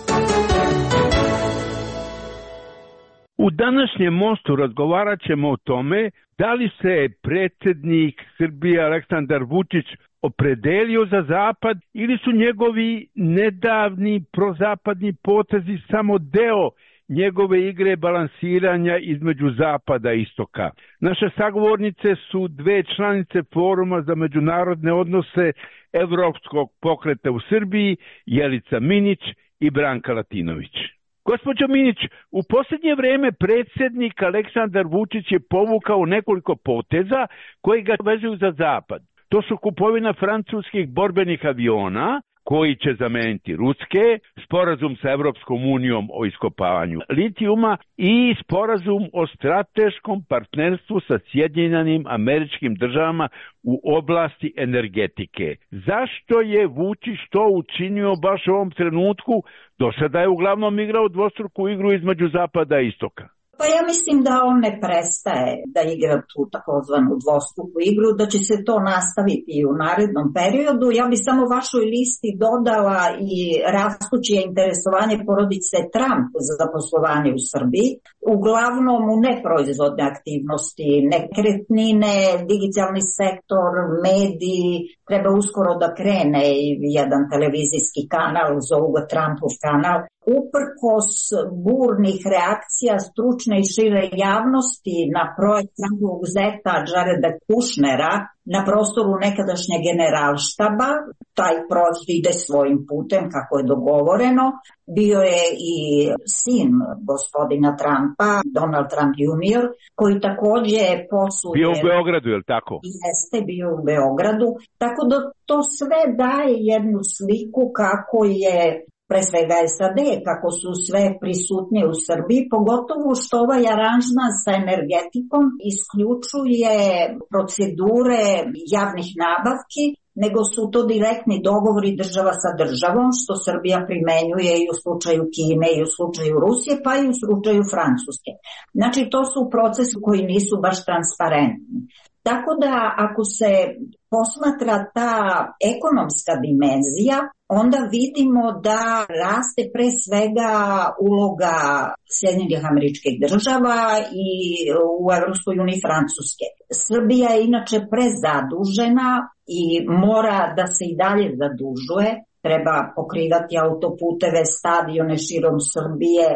[SPEAKER 13] U današnjem mostu razgovarat ćemo o tome da li se predsjednik Srbije Aleksandar Vučić opredelio za zapad ili su njegovi nedavni prozapadni potezi samo deo njegove igre balansiranja između zapada i istoka. Naše sagovornice su dve članice Foruma za međunarodne odnose Evropskog pokreta u Srbiji, Jelica Minić i Branka Latinović. Gospođo Minić, u posljednje vrijeme predsjednik Aleksandar Vučić je povukao nekoliko poteza koji ga vezuju za zapad. To su kupovina francuskih borbenih aviona, koji će zameniti ruske, sporazum sa Evropskom unijom o iskopavanju litijuma i sporazum o strateškom partnerstvu sa Sjedinjenim Američkim Državama u oblasti energetike. Zašto je Vučić to učinio baš u ovom trenutku? Do sada je uglavnom igrao dvostruku igru između zapada i istoka.
[SPEAKER 24] Pa ja mislim da on ne prestaje da igra tu takozvanu dvostruku igru, da će se to nastaviti i u narednom periodu. Ja bi samo vašoj listi dodala i rastuće interesovanje porodice Trump za poslovanje u Srbiji, uglavnom u neproizvodne aktivnosti, nekretnine, digitalni sektor, mediji. Treba uskoro da krene jedan televizijski kanal, zovu ga Trumpov kanal. Uprkos burnih reakcija stručne i šire javnosti na projekt Trumpovog zeta Jareda Kushnera na prostoru nekadašnje generalštaba, taj projekt ide svojim putem kako je dogovoreno. Bio je i sin gospodina Trumpa, Donald Trump Jr., koji također posluje...
[SPEAKER 13] Bio u Beogradu, je li tako?
[SPEAKER 24] Jeste, bio u Beogradu. Tako da to sve daje jednu sliku kako je pre svega SAD, kako su sve prisutnije u Srbiji, pogotovo što ovaj aranžman sa energetikom isključuje procedure javnih nabavki, nego su to direktni dogovori država sa državom, što Srbija primenjuje i u slučaju Kine i u slučaju Rusije, pa i u slučaju Francuske. Znači, to su procesi koji nisu baš transparentni. Tako da ako se posmatra ta ekonomska dimenzija, onda vidimo da raste pre svega uloga Sjedinjenih Američkih Država i u Evropskoj uniji Francuske. Srbija je inače prezadužena i mora da se i dalje zadužuje. Treba pokrivati autoputeve, stadione širom Srbije,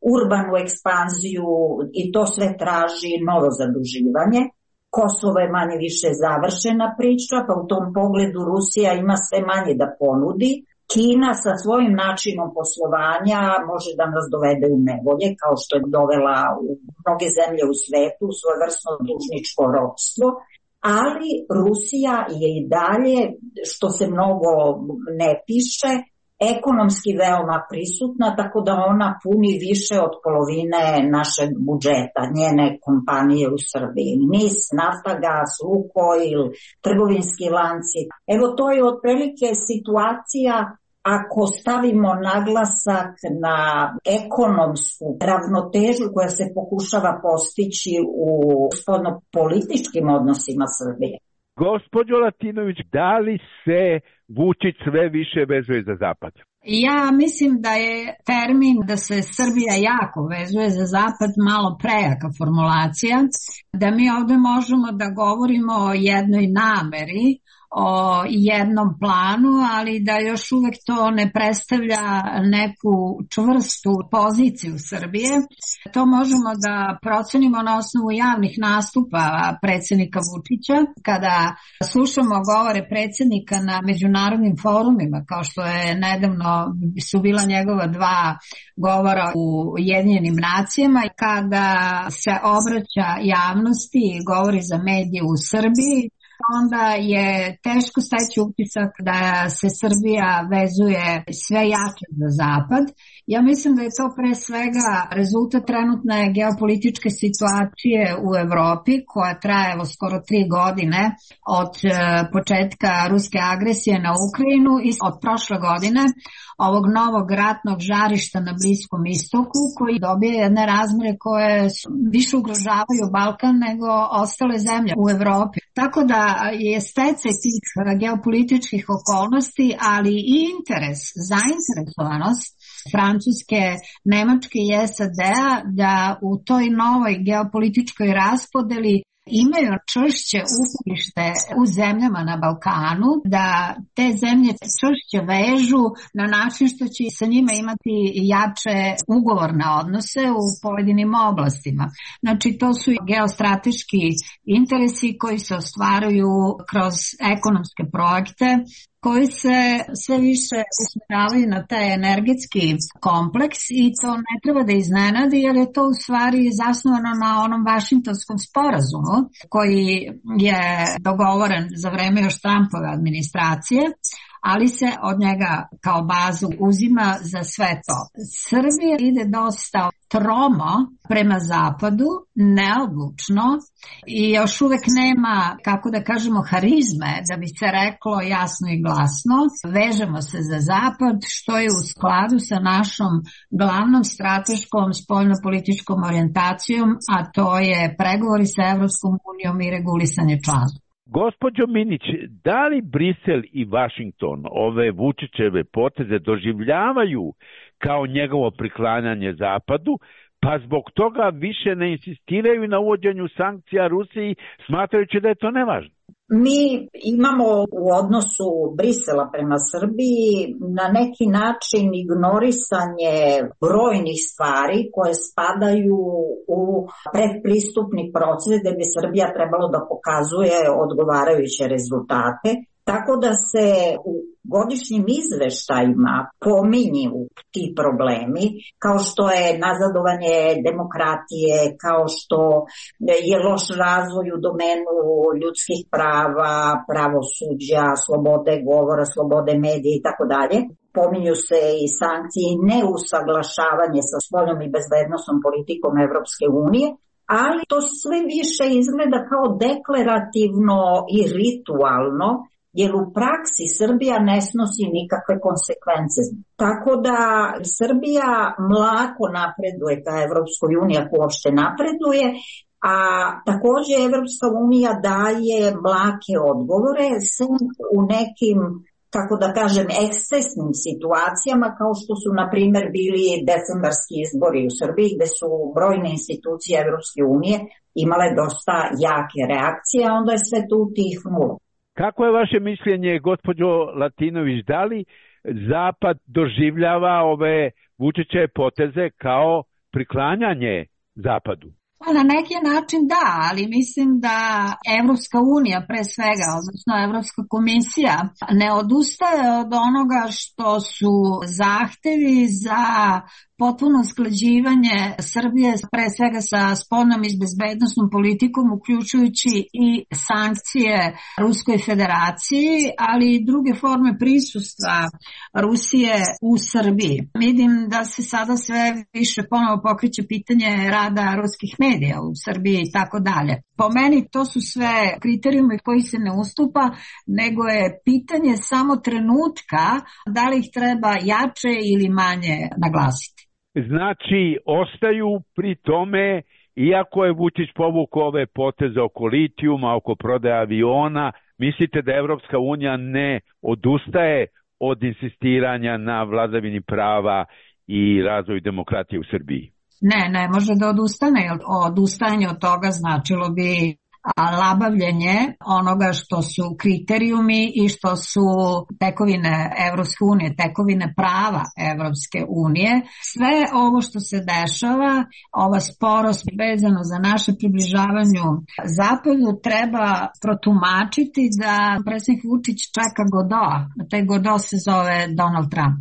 [SPEAKER 24] urbanu ekspanziju i to sve traži novo zaduživanje. Kosovo je manje više završena priča, pa u tom pogledu Rusija ima sve manje da ponudi. Kina sa svojim načinom poslovanja može da nas dovede u nevolje, kao što je dovela u mnoge zemlje u svetu, svojevrsno dužničko ropstvo, ali Rusija je i dalje, što se mnogo ne piše, ekonomski veoma prisutna, tako da ona puni više od polovine našeg budžeta, njene kompanije u Srbiji. NIS, Naftagas, Lukoil, trgovinski lanci. Evo, to je otprilike situacija. Ako stavimo naglasak na ekonomsku ravnotežu koja se pokušava postići u spoljnopolitičkim odnosima Srbije.
[SPEAKER 13] Gospođo Latinović, da li se Vučić sve više vezuje za Zapad?
[SPEAKER 3] Ja mislim da je termin da se Srbija jako vezuje za Zapad malo prejaka formulacija, da mi ovde možemo da govorimo o jednoj nameri, o jednom planu, ali da još uvek to ne predstavlja neku čvrstu poziciju Srbije. To možemo da procenimo na osnovu javnih nastupa predsjednika Vučića. Kada slušamo govore predsjednika na međunarodnim forumima, kao što je nedavno su bila njegova 2 govora u Ujedinjenim nacijama, kada se obraća javnosti i govori za medije u Srbiji, onda je teško steći utisak da se Srbija vezuje sve jače za Zapad. Ja mislim da je to pre svega rezultat trenutne geopolitičke situacije u Evropi koja traje skoro 3 godine od početka ruske agresije na Ukrajinu i od prošle godine ovog novog ratnog žarišta na Bliskom istoku koji dobije jedne razmere koje više ugrožavaju Balkan nego ostale zemlje u Evropi. Tako da je stecaj tih geopolitičkih okolnosti, ali i interes, zainteresovanost Francuske, Nemačke i SAD-a da u toj novoj geopolitičkoj raspodeli imaju čvršće uporište u zemljama na Balkanu, da te zemlje čvršće vežu na način što će sa njima imati jače ugovorne odnose u pojedinim oblastima. Znači to su geostrateški interesi koji se ostvaruju kroz ekonomske projekte koji se sve više usmjeravaju na taj energetski kompleks i to ne treba da iznenadi jer je to u stvari zasnovano na onom Vašingtonskom sporazumu koji je dogovoren za vreme još Trumpove administracije, ali se od njega kao bazu uzima za sve to. Srbija ide dosta tromo prema zapadu, neodlučno i još uvek nema, kako da kažemo, harizme, da bi se reklo jasno i glasno. Vežemo se za zapad, što je u skladu sa našom glavnom strateškom spoljnopolitičkom orijentacijom, a to je pregovori sa Evropskom unijom i regulisanje članstva.
[SPEAKER 13] Gospođo Minić, da li Brisel i Vašington ove Vučićeve poteze doživljavaju kao njegovo priklanjanje Zapadu, pa zbog toga više ne insistiraju na uvođenju sankcija Rusiji, smatrajući da je to nevažno?
[SPEAKER 24] Mi imamo u odnosu Brisela prema Srbiji na neki način ignorisanje brojnih stvari koje spadaju u predpristupni proces gde bi Srbija trebalo da pokazuje odgovarajuće rezultate. Tako da se u godišnjim izveštajima pominju ti problemi, kao što je nazadovanje demokratije, kao što je loš razvoj u domenu ljudskih prava, pravosuđa, slobode govora, slobode medija i tako dalje. Pominju se i sankcije i neusaglašavanje sa spoljnom i bezbednosnom politikom Evropske unije, ali to sve više izgleda kao deklarativno i ritualno, jer u praksi Srbija ne snosi nikakve konsekvence. Tako da Srbija mlako napreduje ka Evropskoj uniji, ako uopšte napreduje, a takođe Evropska unija daje mlake odgovore u nekim, kako da kažem, ekscesnim situacijama, kao što su, na primjer, bili decembarski izbori u Srbiji, gde su brojne institucije Evropske unije imale dosta jake reakcije, a onda je sve tu utihnulo.
[SPEAKER 13] Kako je vaše mišljenje, gospođo Latinović, da li Zapad doživljava ove Vučićeve poteze kao priklanjanje Zapadu?
[SPEAKER 3] Pa na neki način da, ali mislim da Evropska unija pre svega, odnosno Evropska komisija, ne odustaje od onoga što su zahtevi za potpuno usklađivanje Srbije pre svega sa spoljnom i bezbednosnom politikom, uključujući i sankcije Ruskoj federaciji, ali i druge forme prisustva Rusije u Srbiji. Vidim da se sada sve više ponovo pokreće pitanje rada ruskih medija u Srbiji i tako dalje. Po meni to su sve kriterijumi koji se ne ustupa, nego je pitanje samo trenutka da li ih treba jače ili manje naglasiti.
[SPEAKER 13] Znači, ostaju pri tome, iako je Vučić povukao ove poteze oko litijuma, oko prodaje aviona, mislite da Evropska unija ne odustaje od insistiranja na vladavini prava i razvoju demokratije u Srbiji?
[SPEAKER 3] Ne može da odustane. Odustajanje od toga značilo bi labavljenje onoga što su kriterijumi i što su tekovine Evropske unije, tekovine prava Evropske unije. Sve ovo što se dešava, ova sporost vezano za naše približavanju Zapadu treba protumačiti da predsjednik Vučić čeka Godot. Taj Godot se zove Donald Trump.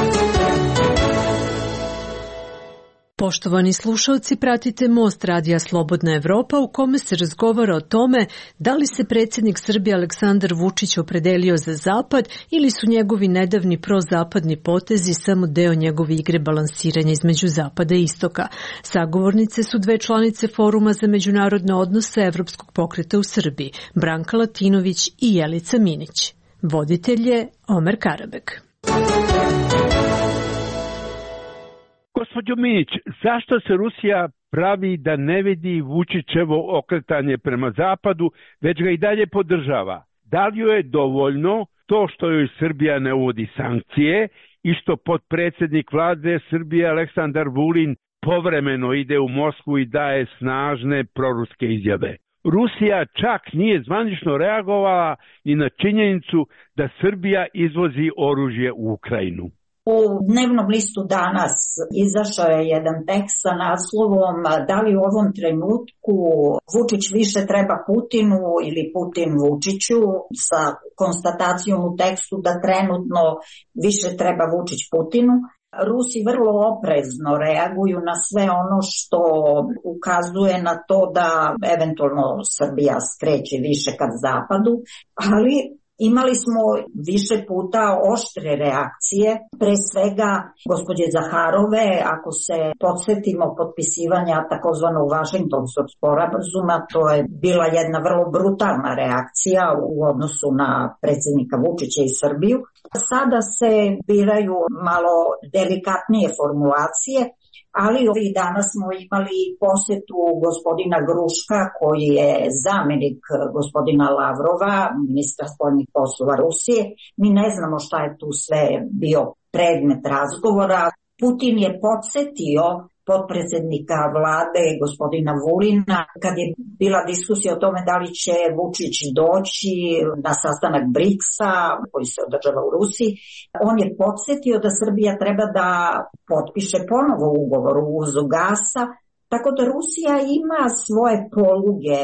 [SPEAKER 7] Poštovani slušalci, pratite Most radija Slobodna Evropa u kome se razgovara o tome da li se predsjednik Srbije Aleksandar Vučić opredelio za Zapad ili su njegovi nedavni prozapadni potezi samo deo njegove igre balansiranja između Zapada i Istoka. Sagovornice su dve članice Foruma za međunarodne odnose Evropskog pokreta u Srbiji, Branka Latinović i Jelica Minić. Voditelj je Omer Karabek.
[SPEAKER 13] Gospođo Minić, zašto se Rusija pravi da ne vidi Vučićevo okretanje prema Zapadu, već ga i dalje podržava? Da li joj je dovoljno to što joj Srbija ne uvodi sankcije i što potpredsjednik vlade Srbije Aleksandar Vulin povremeno ide u Moskvu i daje snažne proruske izjave? Rusija čak nije zvanično reagovala ni na činjenicu da Srbija izvozi oružje u Ukrajinu.
[SPEAKER 24] U dnevnom listu danas izašao je jedan tekst sa naslovom da li u ovom trenutku Vučić više treba Putinu ili Putin Vučiću, sa konstatacijom u tekstu da trenutno više treba Vučić Putinu. Rusi vrlo oprezno reaguju na sve ono što ukazuje na to da eventualno Srbija skreće više ka zapadu, ali imali smo više puta oštre reakcije, pre svega gospođe Zaharove, ako se podsjetimo potpisivanja takozvanog Vašingtonskog sporazuma, to je bila jedna vrlo brutalna reakcija u odnosu na predsjednika Vučića i Srbiju. Sada se biraju malo delikatnije formulacije, ali ovih dana smo imali posjetu gospodina Gruška, koji je zamjenik gospodina Lavrova, ministra spoljnih poslova Rusije. Mi ne znamo šta je tu sve bio predmet razgovora. Putin je podsjetio potpredsjednika vlade gospodina Vulina kad je bila diskusija o tome da li će Vučić doći na sastanak BRICS-a koji se održava u Rusiji. On je podsjetio da Srbija treba da potpiše ponovo ugovor o uvozu gasa, tako da Rusija ima svoje poluge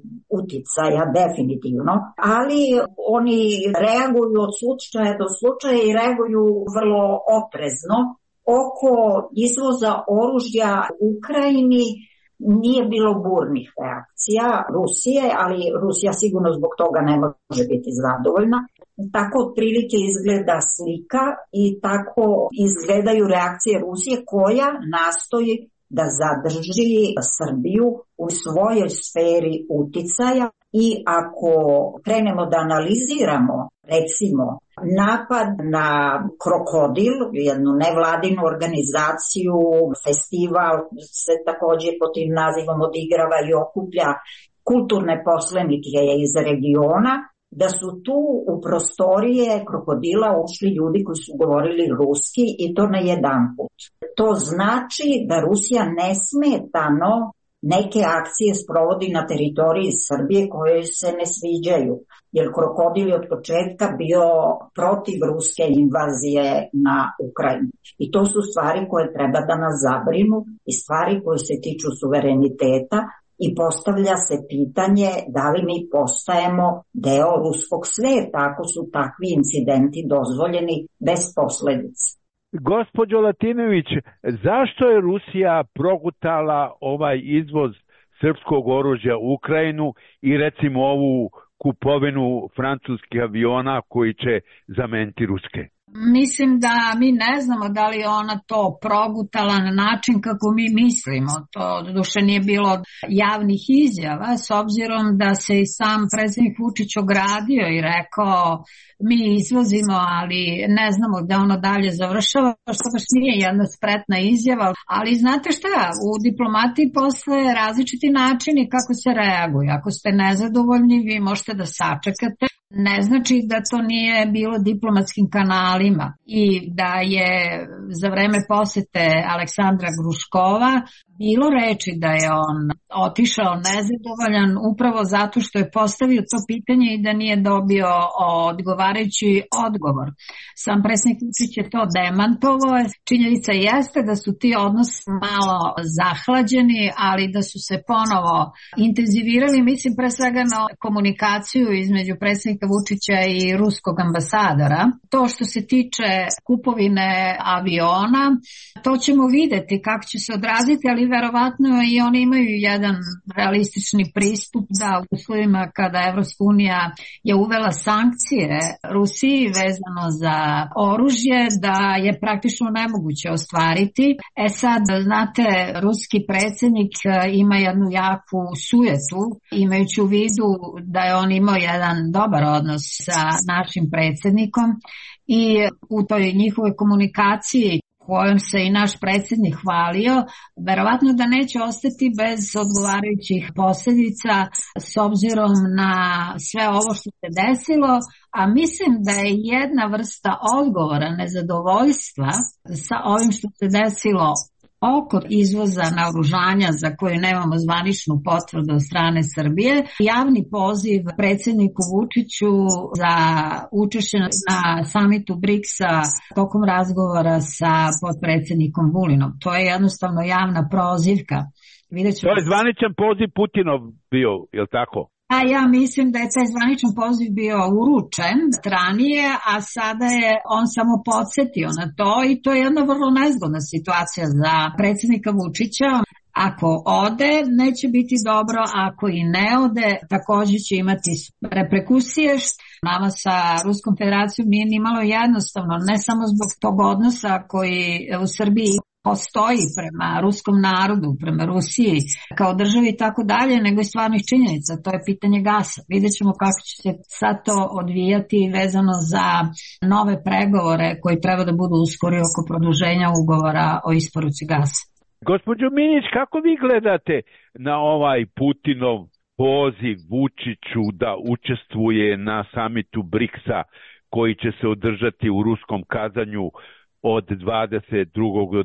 [SPEAKER 24] uticaja definitivno, ali oni reaguju od slučaja do slučaja i reaguju vrlo oprezno. Oko izvoza oružja u Ukrajini nije bilo burnih reakcija Rusije, ali Rusija sigurno zbog toga ne može biti zadovoljna. Tako otprilike izgleda slika i tako izgledaju reakcije Rusije koja nastoji da zadrži Srbiju u svojoj sferi uticaja i ako krenemo da analiziramo recimo napad na Krokodil, jednu nevladinu organizaciju, festival se također pod tim nazivom odigrava i okuplja kulturne poslenike iz regiona, da su tu u prostorije Krokodila ušli ljudi koji su govorili ruski i to na jedan put. To znači da Rusija nesmetano neke akcije sprovodi na teritoriji Srbije koje se ne sviđaju, jer Krokodil je od početka bio protiv ruske invazije na Ukrajinu. I to su stvari koje treba da nas zabrinu i stvari koje se tiču suvereniteta i postavlja se pitanje da li mi postajemo deo ruskog sveta ako su takvi incidenti dozvoljeni bez posledica.
[SPEAKER 13] Gospođo Latinović, zašto je Rusija progutala ovaj izvoz srpskog oružja u Ukrajinu i recimo ovu kupovinu francuskih aviona koji će zameniti ruske?
[SPEAKER 3] Mislim da mi ne znamo da li ona to progutala na način kako mi mislimo. To doduše nije bilo javnih izjava, s obzirom da se i sam predsjednik Vučić ogradio i rekao mi izvozimo, ali ne znamo gde ono dalje završava, što baš nije jedna spretna izjava. Ali znate šta, u diplomatiji postoje različiti načini kako se reaguje. Ako ste nezadovoljni, vi možete da sačekate. Ne znači da to nije bilo diplomatskim kanalima i da je za vreme posete Aleksandra Gruškova bilo reči da je on otišao nezadovoljan upravo zato što je postavio to pitanje i da nije dobio odgovarajući odgovor. Sam predsjednik Vučić je to demantovao. Činjenica jeste da su ti odnosi malo zahlađeni, ali da su se ponovo intenzivirali, mislim pre svega na komunikaciju između predsjednika Vučića i ruskog ambasadora. To što se tiče kupovine aviona, to ćemo videti kako će se odraziti, ali verovatno i oni imaju jedan realistični pristup da u uslovima kada Evropska unija je uvela sankcije Rusiji vezano za oružje, da je praktično nemoguće ostvariti. Sad, znate, ruski predsjednik ima jednu jaku sujetu, imajući u vidu da je on imao jedan dobar odnos sa našim predsjednikom i u toj njihovoj komunikaciji kojom se i naš predsjednik hvalio, verovatno da neće ostati bez odgovarajućih posljedica s obzirom na sve ovo što se desilo, a mislim da je jedna vrsta odgovora nezadovoljstva sa ovim što se desilo oko izvoza naoružanja za koju nemamo zvaničnu potvrdu od strane Srbije, javni poziv predsjedniku Vučiću za učešće na samitu BRICS-a tokom razgovora sa potpredsjednikom Vulinom. To je jednostavno javna prozivka.
[SPEAKER 13] To je zvaničan poziv Putinov bio, je li tako?
[SPEAKER 3] A ja mislim da je taj zvaničan poziv bio uručen ranije, a sada je on samo podsjetio na to i to je jedna vrlo nezgodna situacija za predsjednika Vučića. Ako ode, neće biti dobro, ako i ne ode, također će imati reperkusije. Nama sa Ruskom federacijom nije ni malo jednostavno, ne samo zbog tog odnosa koji u Srbiji postoji prema ruskom narodu, prema Rusiji kao državi i tako dalje, nego i stvarnih činjenica. To je pitanje gasa. Vidjet ćemo kako će se sad to odvijati vezano za nove pregovore koji treba da budu uskori oko produženja ugovora o isporuci gasa.
[SPEAKER 13] Gospođo Minić, kako vi gledate na ovaj Putinov poziv Vučiću da učestvuje na samitu BRICS-a koji će se održati u ruskom Kazanju od 22. do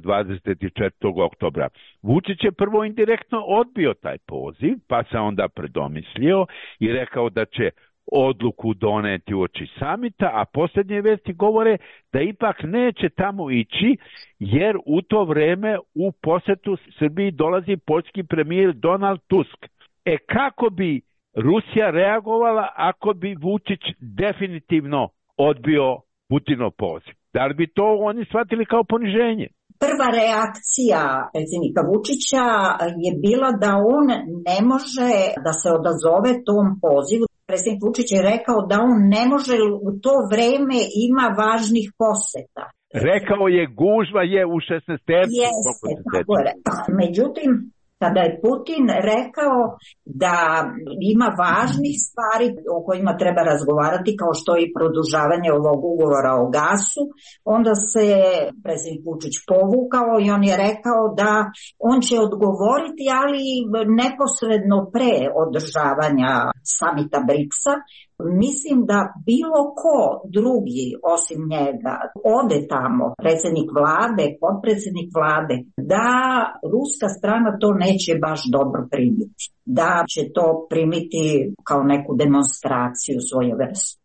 [SPEAKER 13] 24. oktobra. Vučić je prvo indirektno odbio taj poziv, pa se onda predomislio i rekao da će odluku doneti uoči samita, a posljednje vesti govore da ipak neće tamo ići, jer u to vreme u posetu Srbiji dolazi poljski premijer Donald Tusk. Kako bi Rusija reagovala ako bi Vučić definitivno odbio Putinov poziv? Da li bi to oni shvatili kao poniženje?
[SPEAKER 24] Prva reakcija predsjednika Vučića je bila da on ne može da se odazove tom pozivu. Predsjednik Vučić je rekao da on ne može, u to vreme ima važnih poseta.
[SPEAKER 13] Rekao je gužva je u 16.
[SPEAKER 24] Jeste, tako je. Međutim, kada je Putin rekao da ima važnih stvari o kojima treba razgovarati, kao što je i produžavanje ovog ugovora o gasu, onda se predsjednik Vučić povukao i on je rekao da on će odgovoriti, ali neposredno pre održavanja samita BRICS-a, Mislim da bilo ko drugi osim njega ode tamo, predsjednik vlade, potpredsjednik vlade, da ruska strana to neće baš dobro primiti. Da će to primiti kao neku demonstraciju svoje vrste.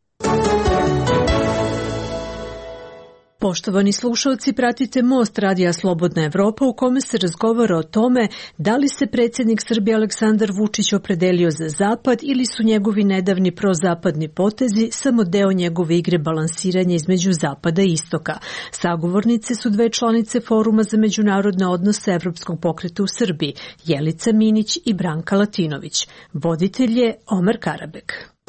[SPEAKER 7] Poštovani slušalci, pratite Most Radija Slobodna Evropa u kome se razgovara o tome da li se predsjednik Srbije Aleksandar Vučić opredelio za zapad ili su njegovi nedavni prozapadni potezi samo deo njegove igre balansiranja između zapada i istoka. Sagovornice su dve članice Foruma za međunarodne odnose Evropskog pokreta u Srbiji, Jelica Minić i Branka Latinović. Voditelj je Omer Karabek.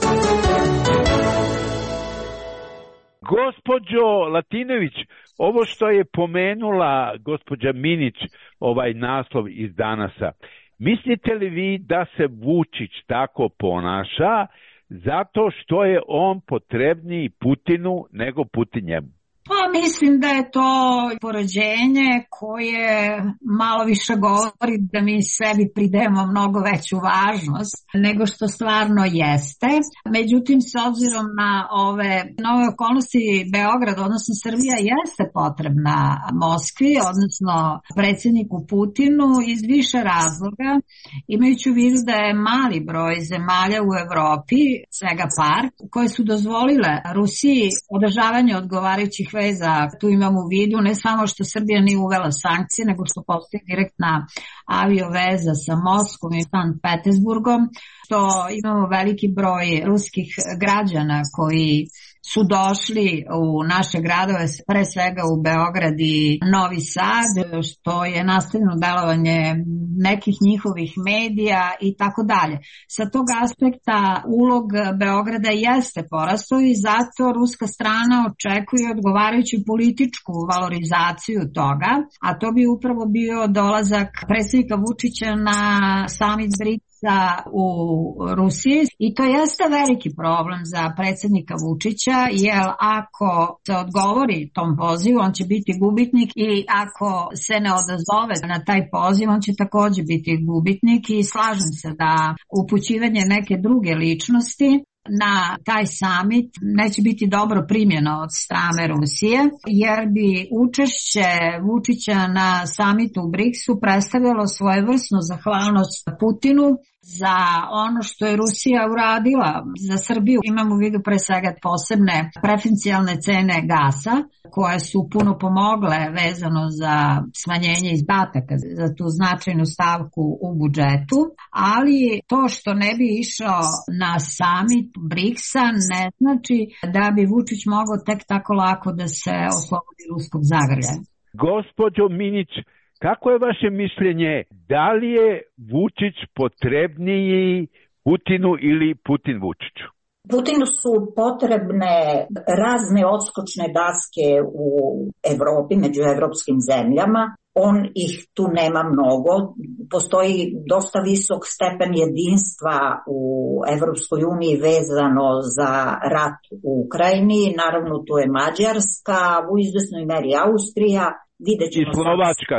[SPEAKER 13] Gospođo Latinović, ovo što je pomenula gospođa Minić, ovaj naslov iz Danasa, mislite li vi da se Vučić tako ponaša zato što je on potrebniji Putinu nego Putin njemu?
[SPEAKER 3] Pa mislim da je to poređenje koje malo više govori da mi sebi pridajemo mnogo veću važnost nego što stvarno jeste. Međutim, s obzirom na ove nove okolnosti, Beograd, odnosno Srbija, jeste potrebna Moskvi, odnosno predsjedniku Putinu iz više razloga, imajući u vidu da je mali broj zemalja u Evropi, svega par, koje su dozvolile Rusiji održavanje odgovarajućih veza. Tu imamo u vidu ne samo što Srbija nije uvela sankcije, nego što postoji direktna avioveza sa Moskvom i Sankt Petersburgom, što imamo veliki broj ruskih građana koji su došli u naše gradove, pre svega u Beograd i Novi Sad, što je nastavljeno delovanje nekih njihovih medija i tako dalje. Sa tog aspekta ulog Beograda jeste porastao i zato ruska strana očekuje odgovarajuću političku valorizaciju toga, a to bi upravo bio dolazak predsjednika Vučića na summit BRICS u Rusiji i to jeste veliki problem za predsjednika Vučića, jer ako se odgovori tom pozivu, on će biti gubitnik i ako se ne odazove na taj poziv, on će također biti gubitnik i slažem se da upućivanje neke druge ličnosti na taj summit neće biti dobro primljeno od strane Rusije, jer bi učešće Vučića na summitu u BRICS-u predstavljalo svojevrsnu zahvalnost Putinu za ono što je Rusija uradila za Srbiju. Imamo u vidu pre svega posebne preferencijalne cene gasa koje su puno pomogle vezano za smanjenje izdataka za tu značajnu stavku u budžetu, ali to što ne bi išao na summit BRICS-a ne znači da bi Vučić mogao tek tako lako da se oslobodi ruskog zagrljaja.
[SPEAKER 13] Gospođo Minić, kako je vaše mišljenje, da li je Vučić potrebniji Putinu ili Putin Vučiću?
[SPEAKER 24] Putinu su potrebne razne odskočne daske u Evropi, među evropskim zemljama. On ih tu nema mnogo. Postoji dosta visok stepen jedinstva u Evropskoj uniji vezano za rat u Ukrajini. Naravno tu je Mađarska, u izvesnoj meri Austrija.
[SPEAKER 13] I Slovačka.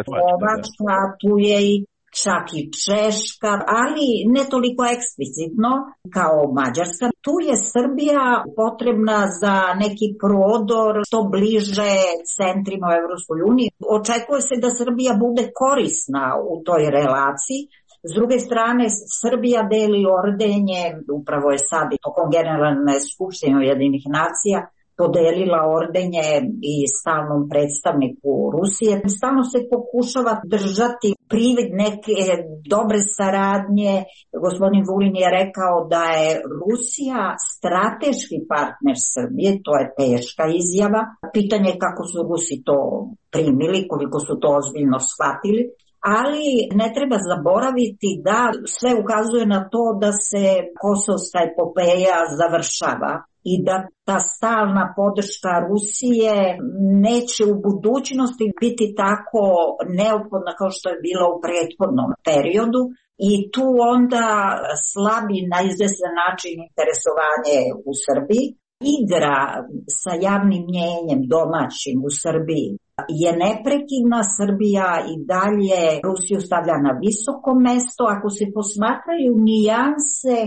[SPEAKER 24] Tu je i čak i Češka, ali ne toliko eksplicitno kao Mađarska. Tu je Srbija potrebna za neki prodor što bliže centrima u Evropskoj uniji. Očekuje se da Srbija bude korisna u toj relaciji. S druge strane, Srbija deli ordenje, upravo je sad i tokom Generalne skupštine Ujedinjenih nacija, podelila ordenje i stalnom predstavniku Rusije. Stalno se pokušava držati privid neke dobre saradnje. Gospodin Vulin je rekao da je Rusija strateški partner Srbije, to je teška izjava. Pitanje je kako su Rusi to primili, koliko su to ozbiljno shvatili. Ali ne treba zaboraviti da sve ukazuje na to da se kosovska epopeja završava i da ta stalna podrška Rusije neće u budućnosti biti tako neophodna kao što je bilo u prethodnom periodu i tu onda slabi na izvestan način interesovanje u Srbiji. Igra sa javnim mnjenjem domaćim u Srbiji je neprekidna. Srbija i dalje Rusiju stavlja na visoko mesto. Ako se posmatraju nijanse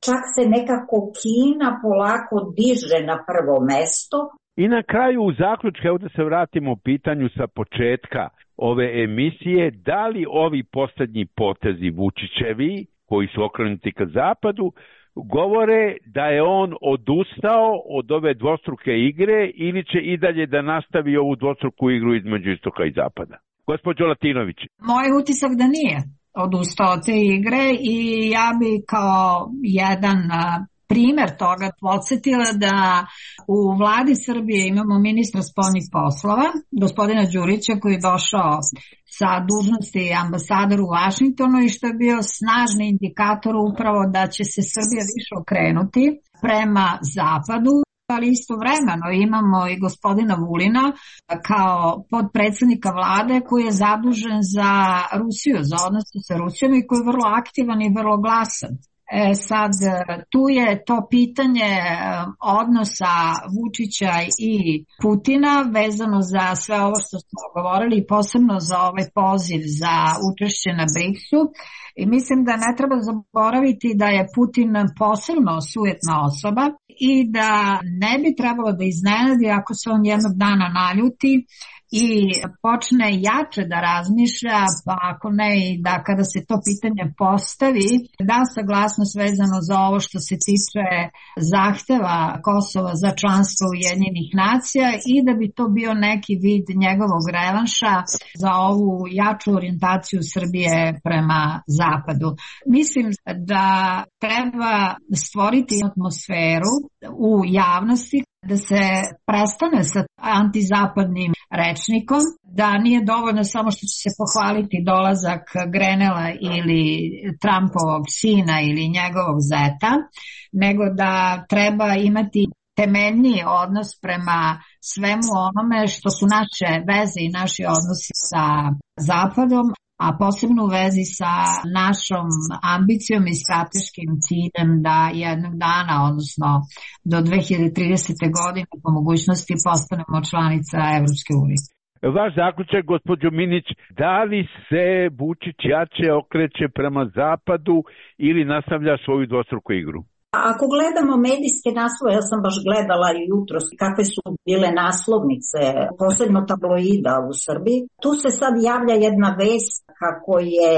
[SPEAKER 24] čak se nekako Kina polako diže na prvo mesto.
[SPEAKER 13] I na kraju u zaključku, evo da se vratimo u pitanju sa početka ove emisije, da li ovi poslednji potezi Vučićevi, koji su okrenuti ka zapadu, govore da je on odustao od ove dvostruke igre ili će i dalje da nastavi ovu dvostruku igru između istoka i zapada? Gospođo Latinović.
[SPEAKER 3] Moj utisak da nije odustao od te igre i ja bi kao jedan primer toga podsjetila da u vladi Srbije imamo ministra spoljnih poslova, gospodina Đurića, koji je došao sa dužnosti ambasadora u Vašingtonu i što je bio snažni indikator upravo da će se Srbija više okrenuti prema zapadu. Ali istovremeno imamo i gospodina Vulina kao podpredsednika vlade koji je zadužen za Rusiju, za odnose sa Rusijom i koji je vrlo aktivan i vrlo glasan. Sad, tu je to pitanje odnosa Vučića i Putina vezano za sve ovo što smo govorili i posebno za ovaj poziv za učešće na BRICS-u. I mislim da ne treba zaboraviti da je Putin posebno sujetna osoba i da ne bi trebalo da iznenadi ako se on jednog dana naljuti i počne jače da razmišlja, pa ako ne i da kada se to pitanje postavi, da saglasnost vezano za ovo što se tiče zahteva Kosova za članstvo Ujedinjenih nacija i da bi to bio neki vid njegovog revanša za ovu jaču orijentaciju Srbije prema zapadu. Mislim da treba stvoriti atmosferu u javnosti da se prestane sa antizapadnim rečnikom, da nije dovoljno samo što će se pohvaliti dolazak Grenela ili Trumpovog sina ili njegovog zeta, nego da treba imati temeljniji odnos prema svemu onome što su naše veze i naši odnosi sa Zapadom, a posebno u vezi sa našom ambicijom i strateškim ciljem da jednog dana, odnosno do 2030. godine po mogućnosti postanemo članica Evropske unije.
[SPEAKER 13] Vaš zaključak, gospođo Minić, da li se Vučić jače okreće prema zapadu ili nastavlja svoju dvostruku igru?
[SPEAKER 24] Ako gledamo medijske naslove, ja sam baš gledala i jutros kakve su bile naslovnice, posebno tabloida u Srbiji, tu se sad javlja jedna vest kako je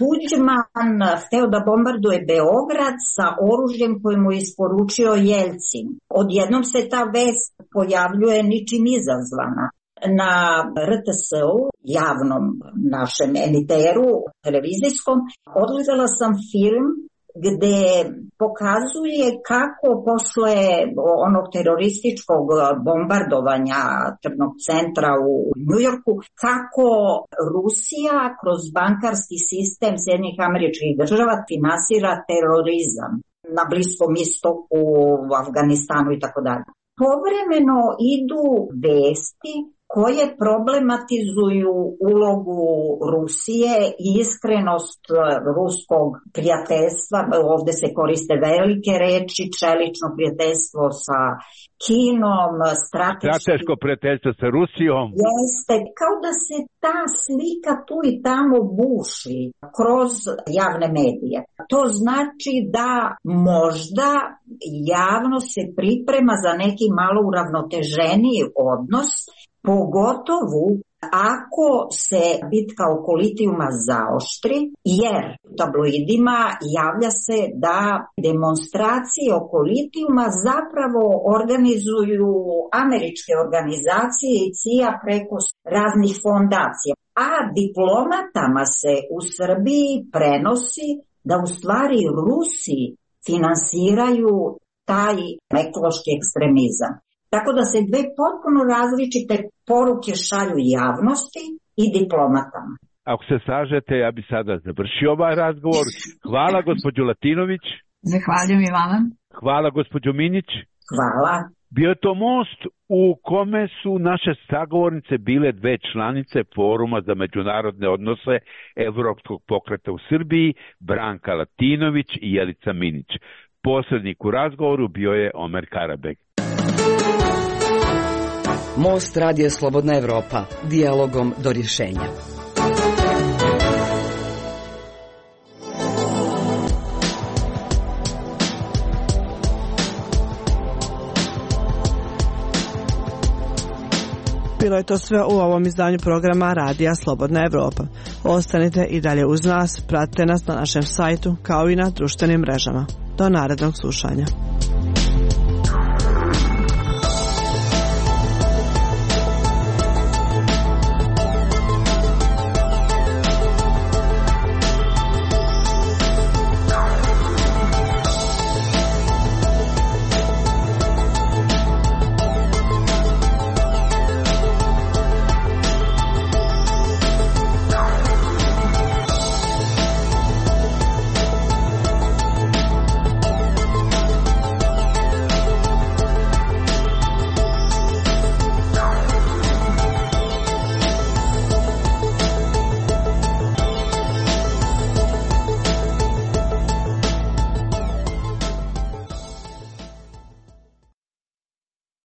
[SPEAKER 24] Tuđman hteo da bombarduje Beograd sa oružjem koje mu je isporučio Jelcin. Odjednom se ta vest pojavljuje ničim izazvana. Na RTS-u, javnom našem emiteru, televizijskom, odgledala sam film gde pokazuje kako posle onog terorističkog bombardovanja Crnog centra u Njujorku, kako Rusija kroz bankarski sistem Sjedinjenih Američkih Država finansira terorizam na Bliskom istoku, u Afganistanu i tako dalje. Povremeno idu vesti koje problematizuju ulogu Rusije i iskrenost ruskog prijateljstva. Ovde se koriste velike reči, čelično prijateljstvo sa Kinom,
[SPEAKER 13] strateško prijateljstvo sa Rusijom.
[SPEAKER 24] Jeste, kao da se ta slika tu i tamo buši kroz javne medije. To znači da možda javno se priprema za neki malo uravnoteženiji odnos, pogotovo ako se bitka oko litijuma zaoštri, jer u tabloidima javlja se da demonstracije oko litijuma zapravo organizuju američke organizacije i CIA preko raznih fondacija. A diplomatama se u Srbiji prenosi da u stvari Rusi finansiraju taj ekološki ekstremizam. Tako da se dve potpuno različite poruke šalju javnosti i diplomatama.
[SPEAKER 13] Ako se slažete, ja bi sada završio ovaj razgovor. Hvala gospođo Latinović.
[SPEAKER 3] Zahvaljujem i vama.
[SPEAKER 13] Hvala gospođo Minić.
[SPEAKER 24] Hvala.
[SPEAKER 13] Bio je to most u kome su naše sagovornice bile dve članice Foruma za međunarodne odnose Evropskog pokreta u Srbiji, Branka Latinović i Jelica Minić. Posrednik u razgovoru bio je Omer Karabeg.
[SPEAKER 11] Most Radija Slobodna Evropa. Dijalogom do rješenja.
[SPEAKER 9] Bilo je to sve u ovom izdanju programa Radija Slobodna Evropa. Ostanite i dalje uz nas, pratite nas na našem sajtu kao i na društvenim mrežama. Do narednog slušanja.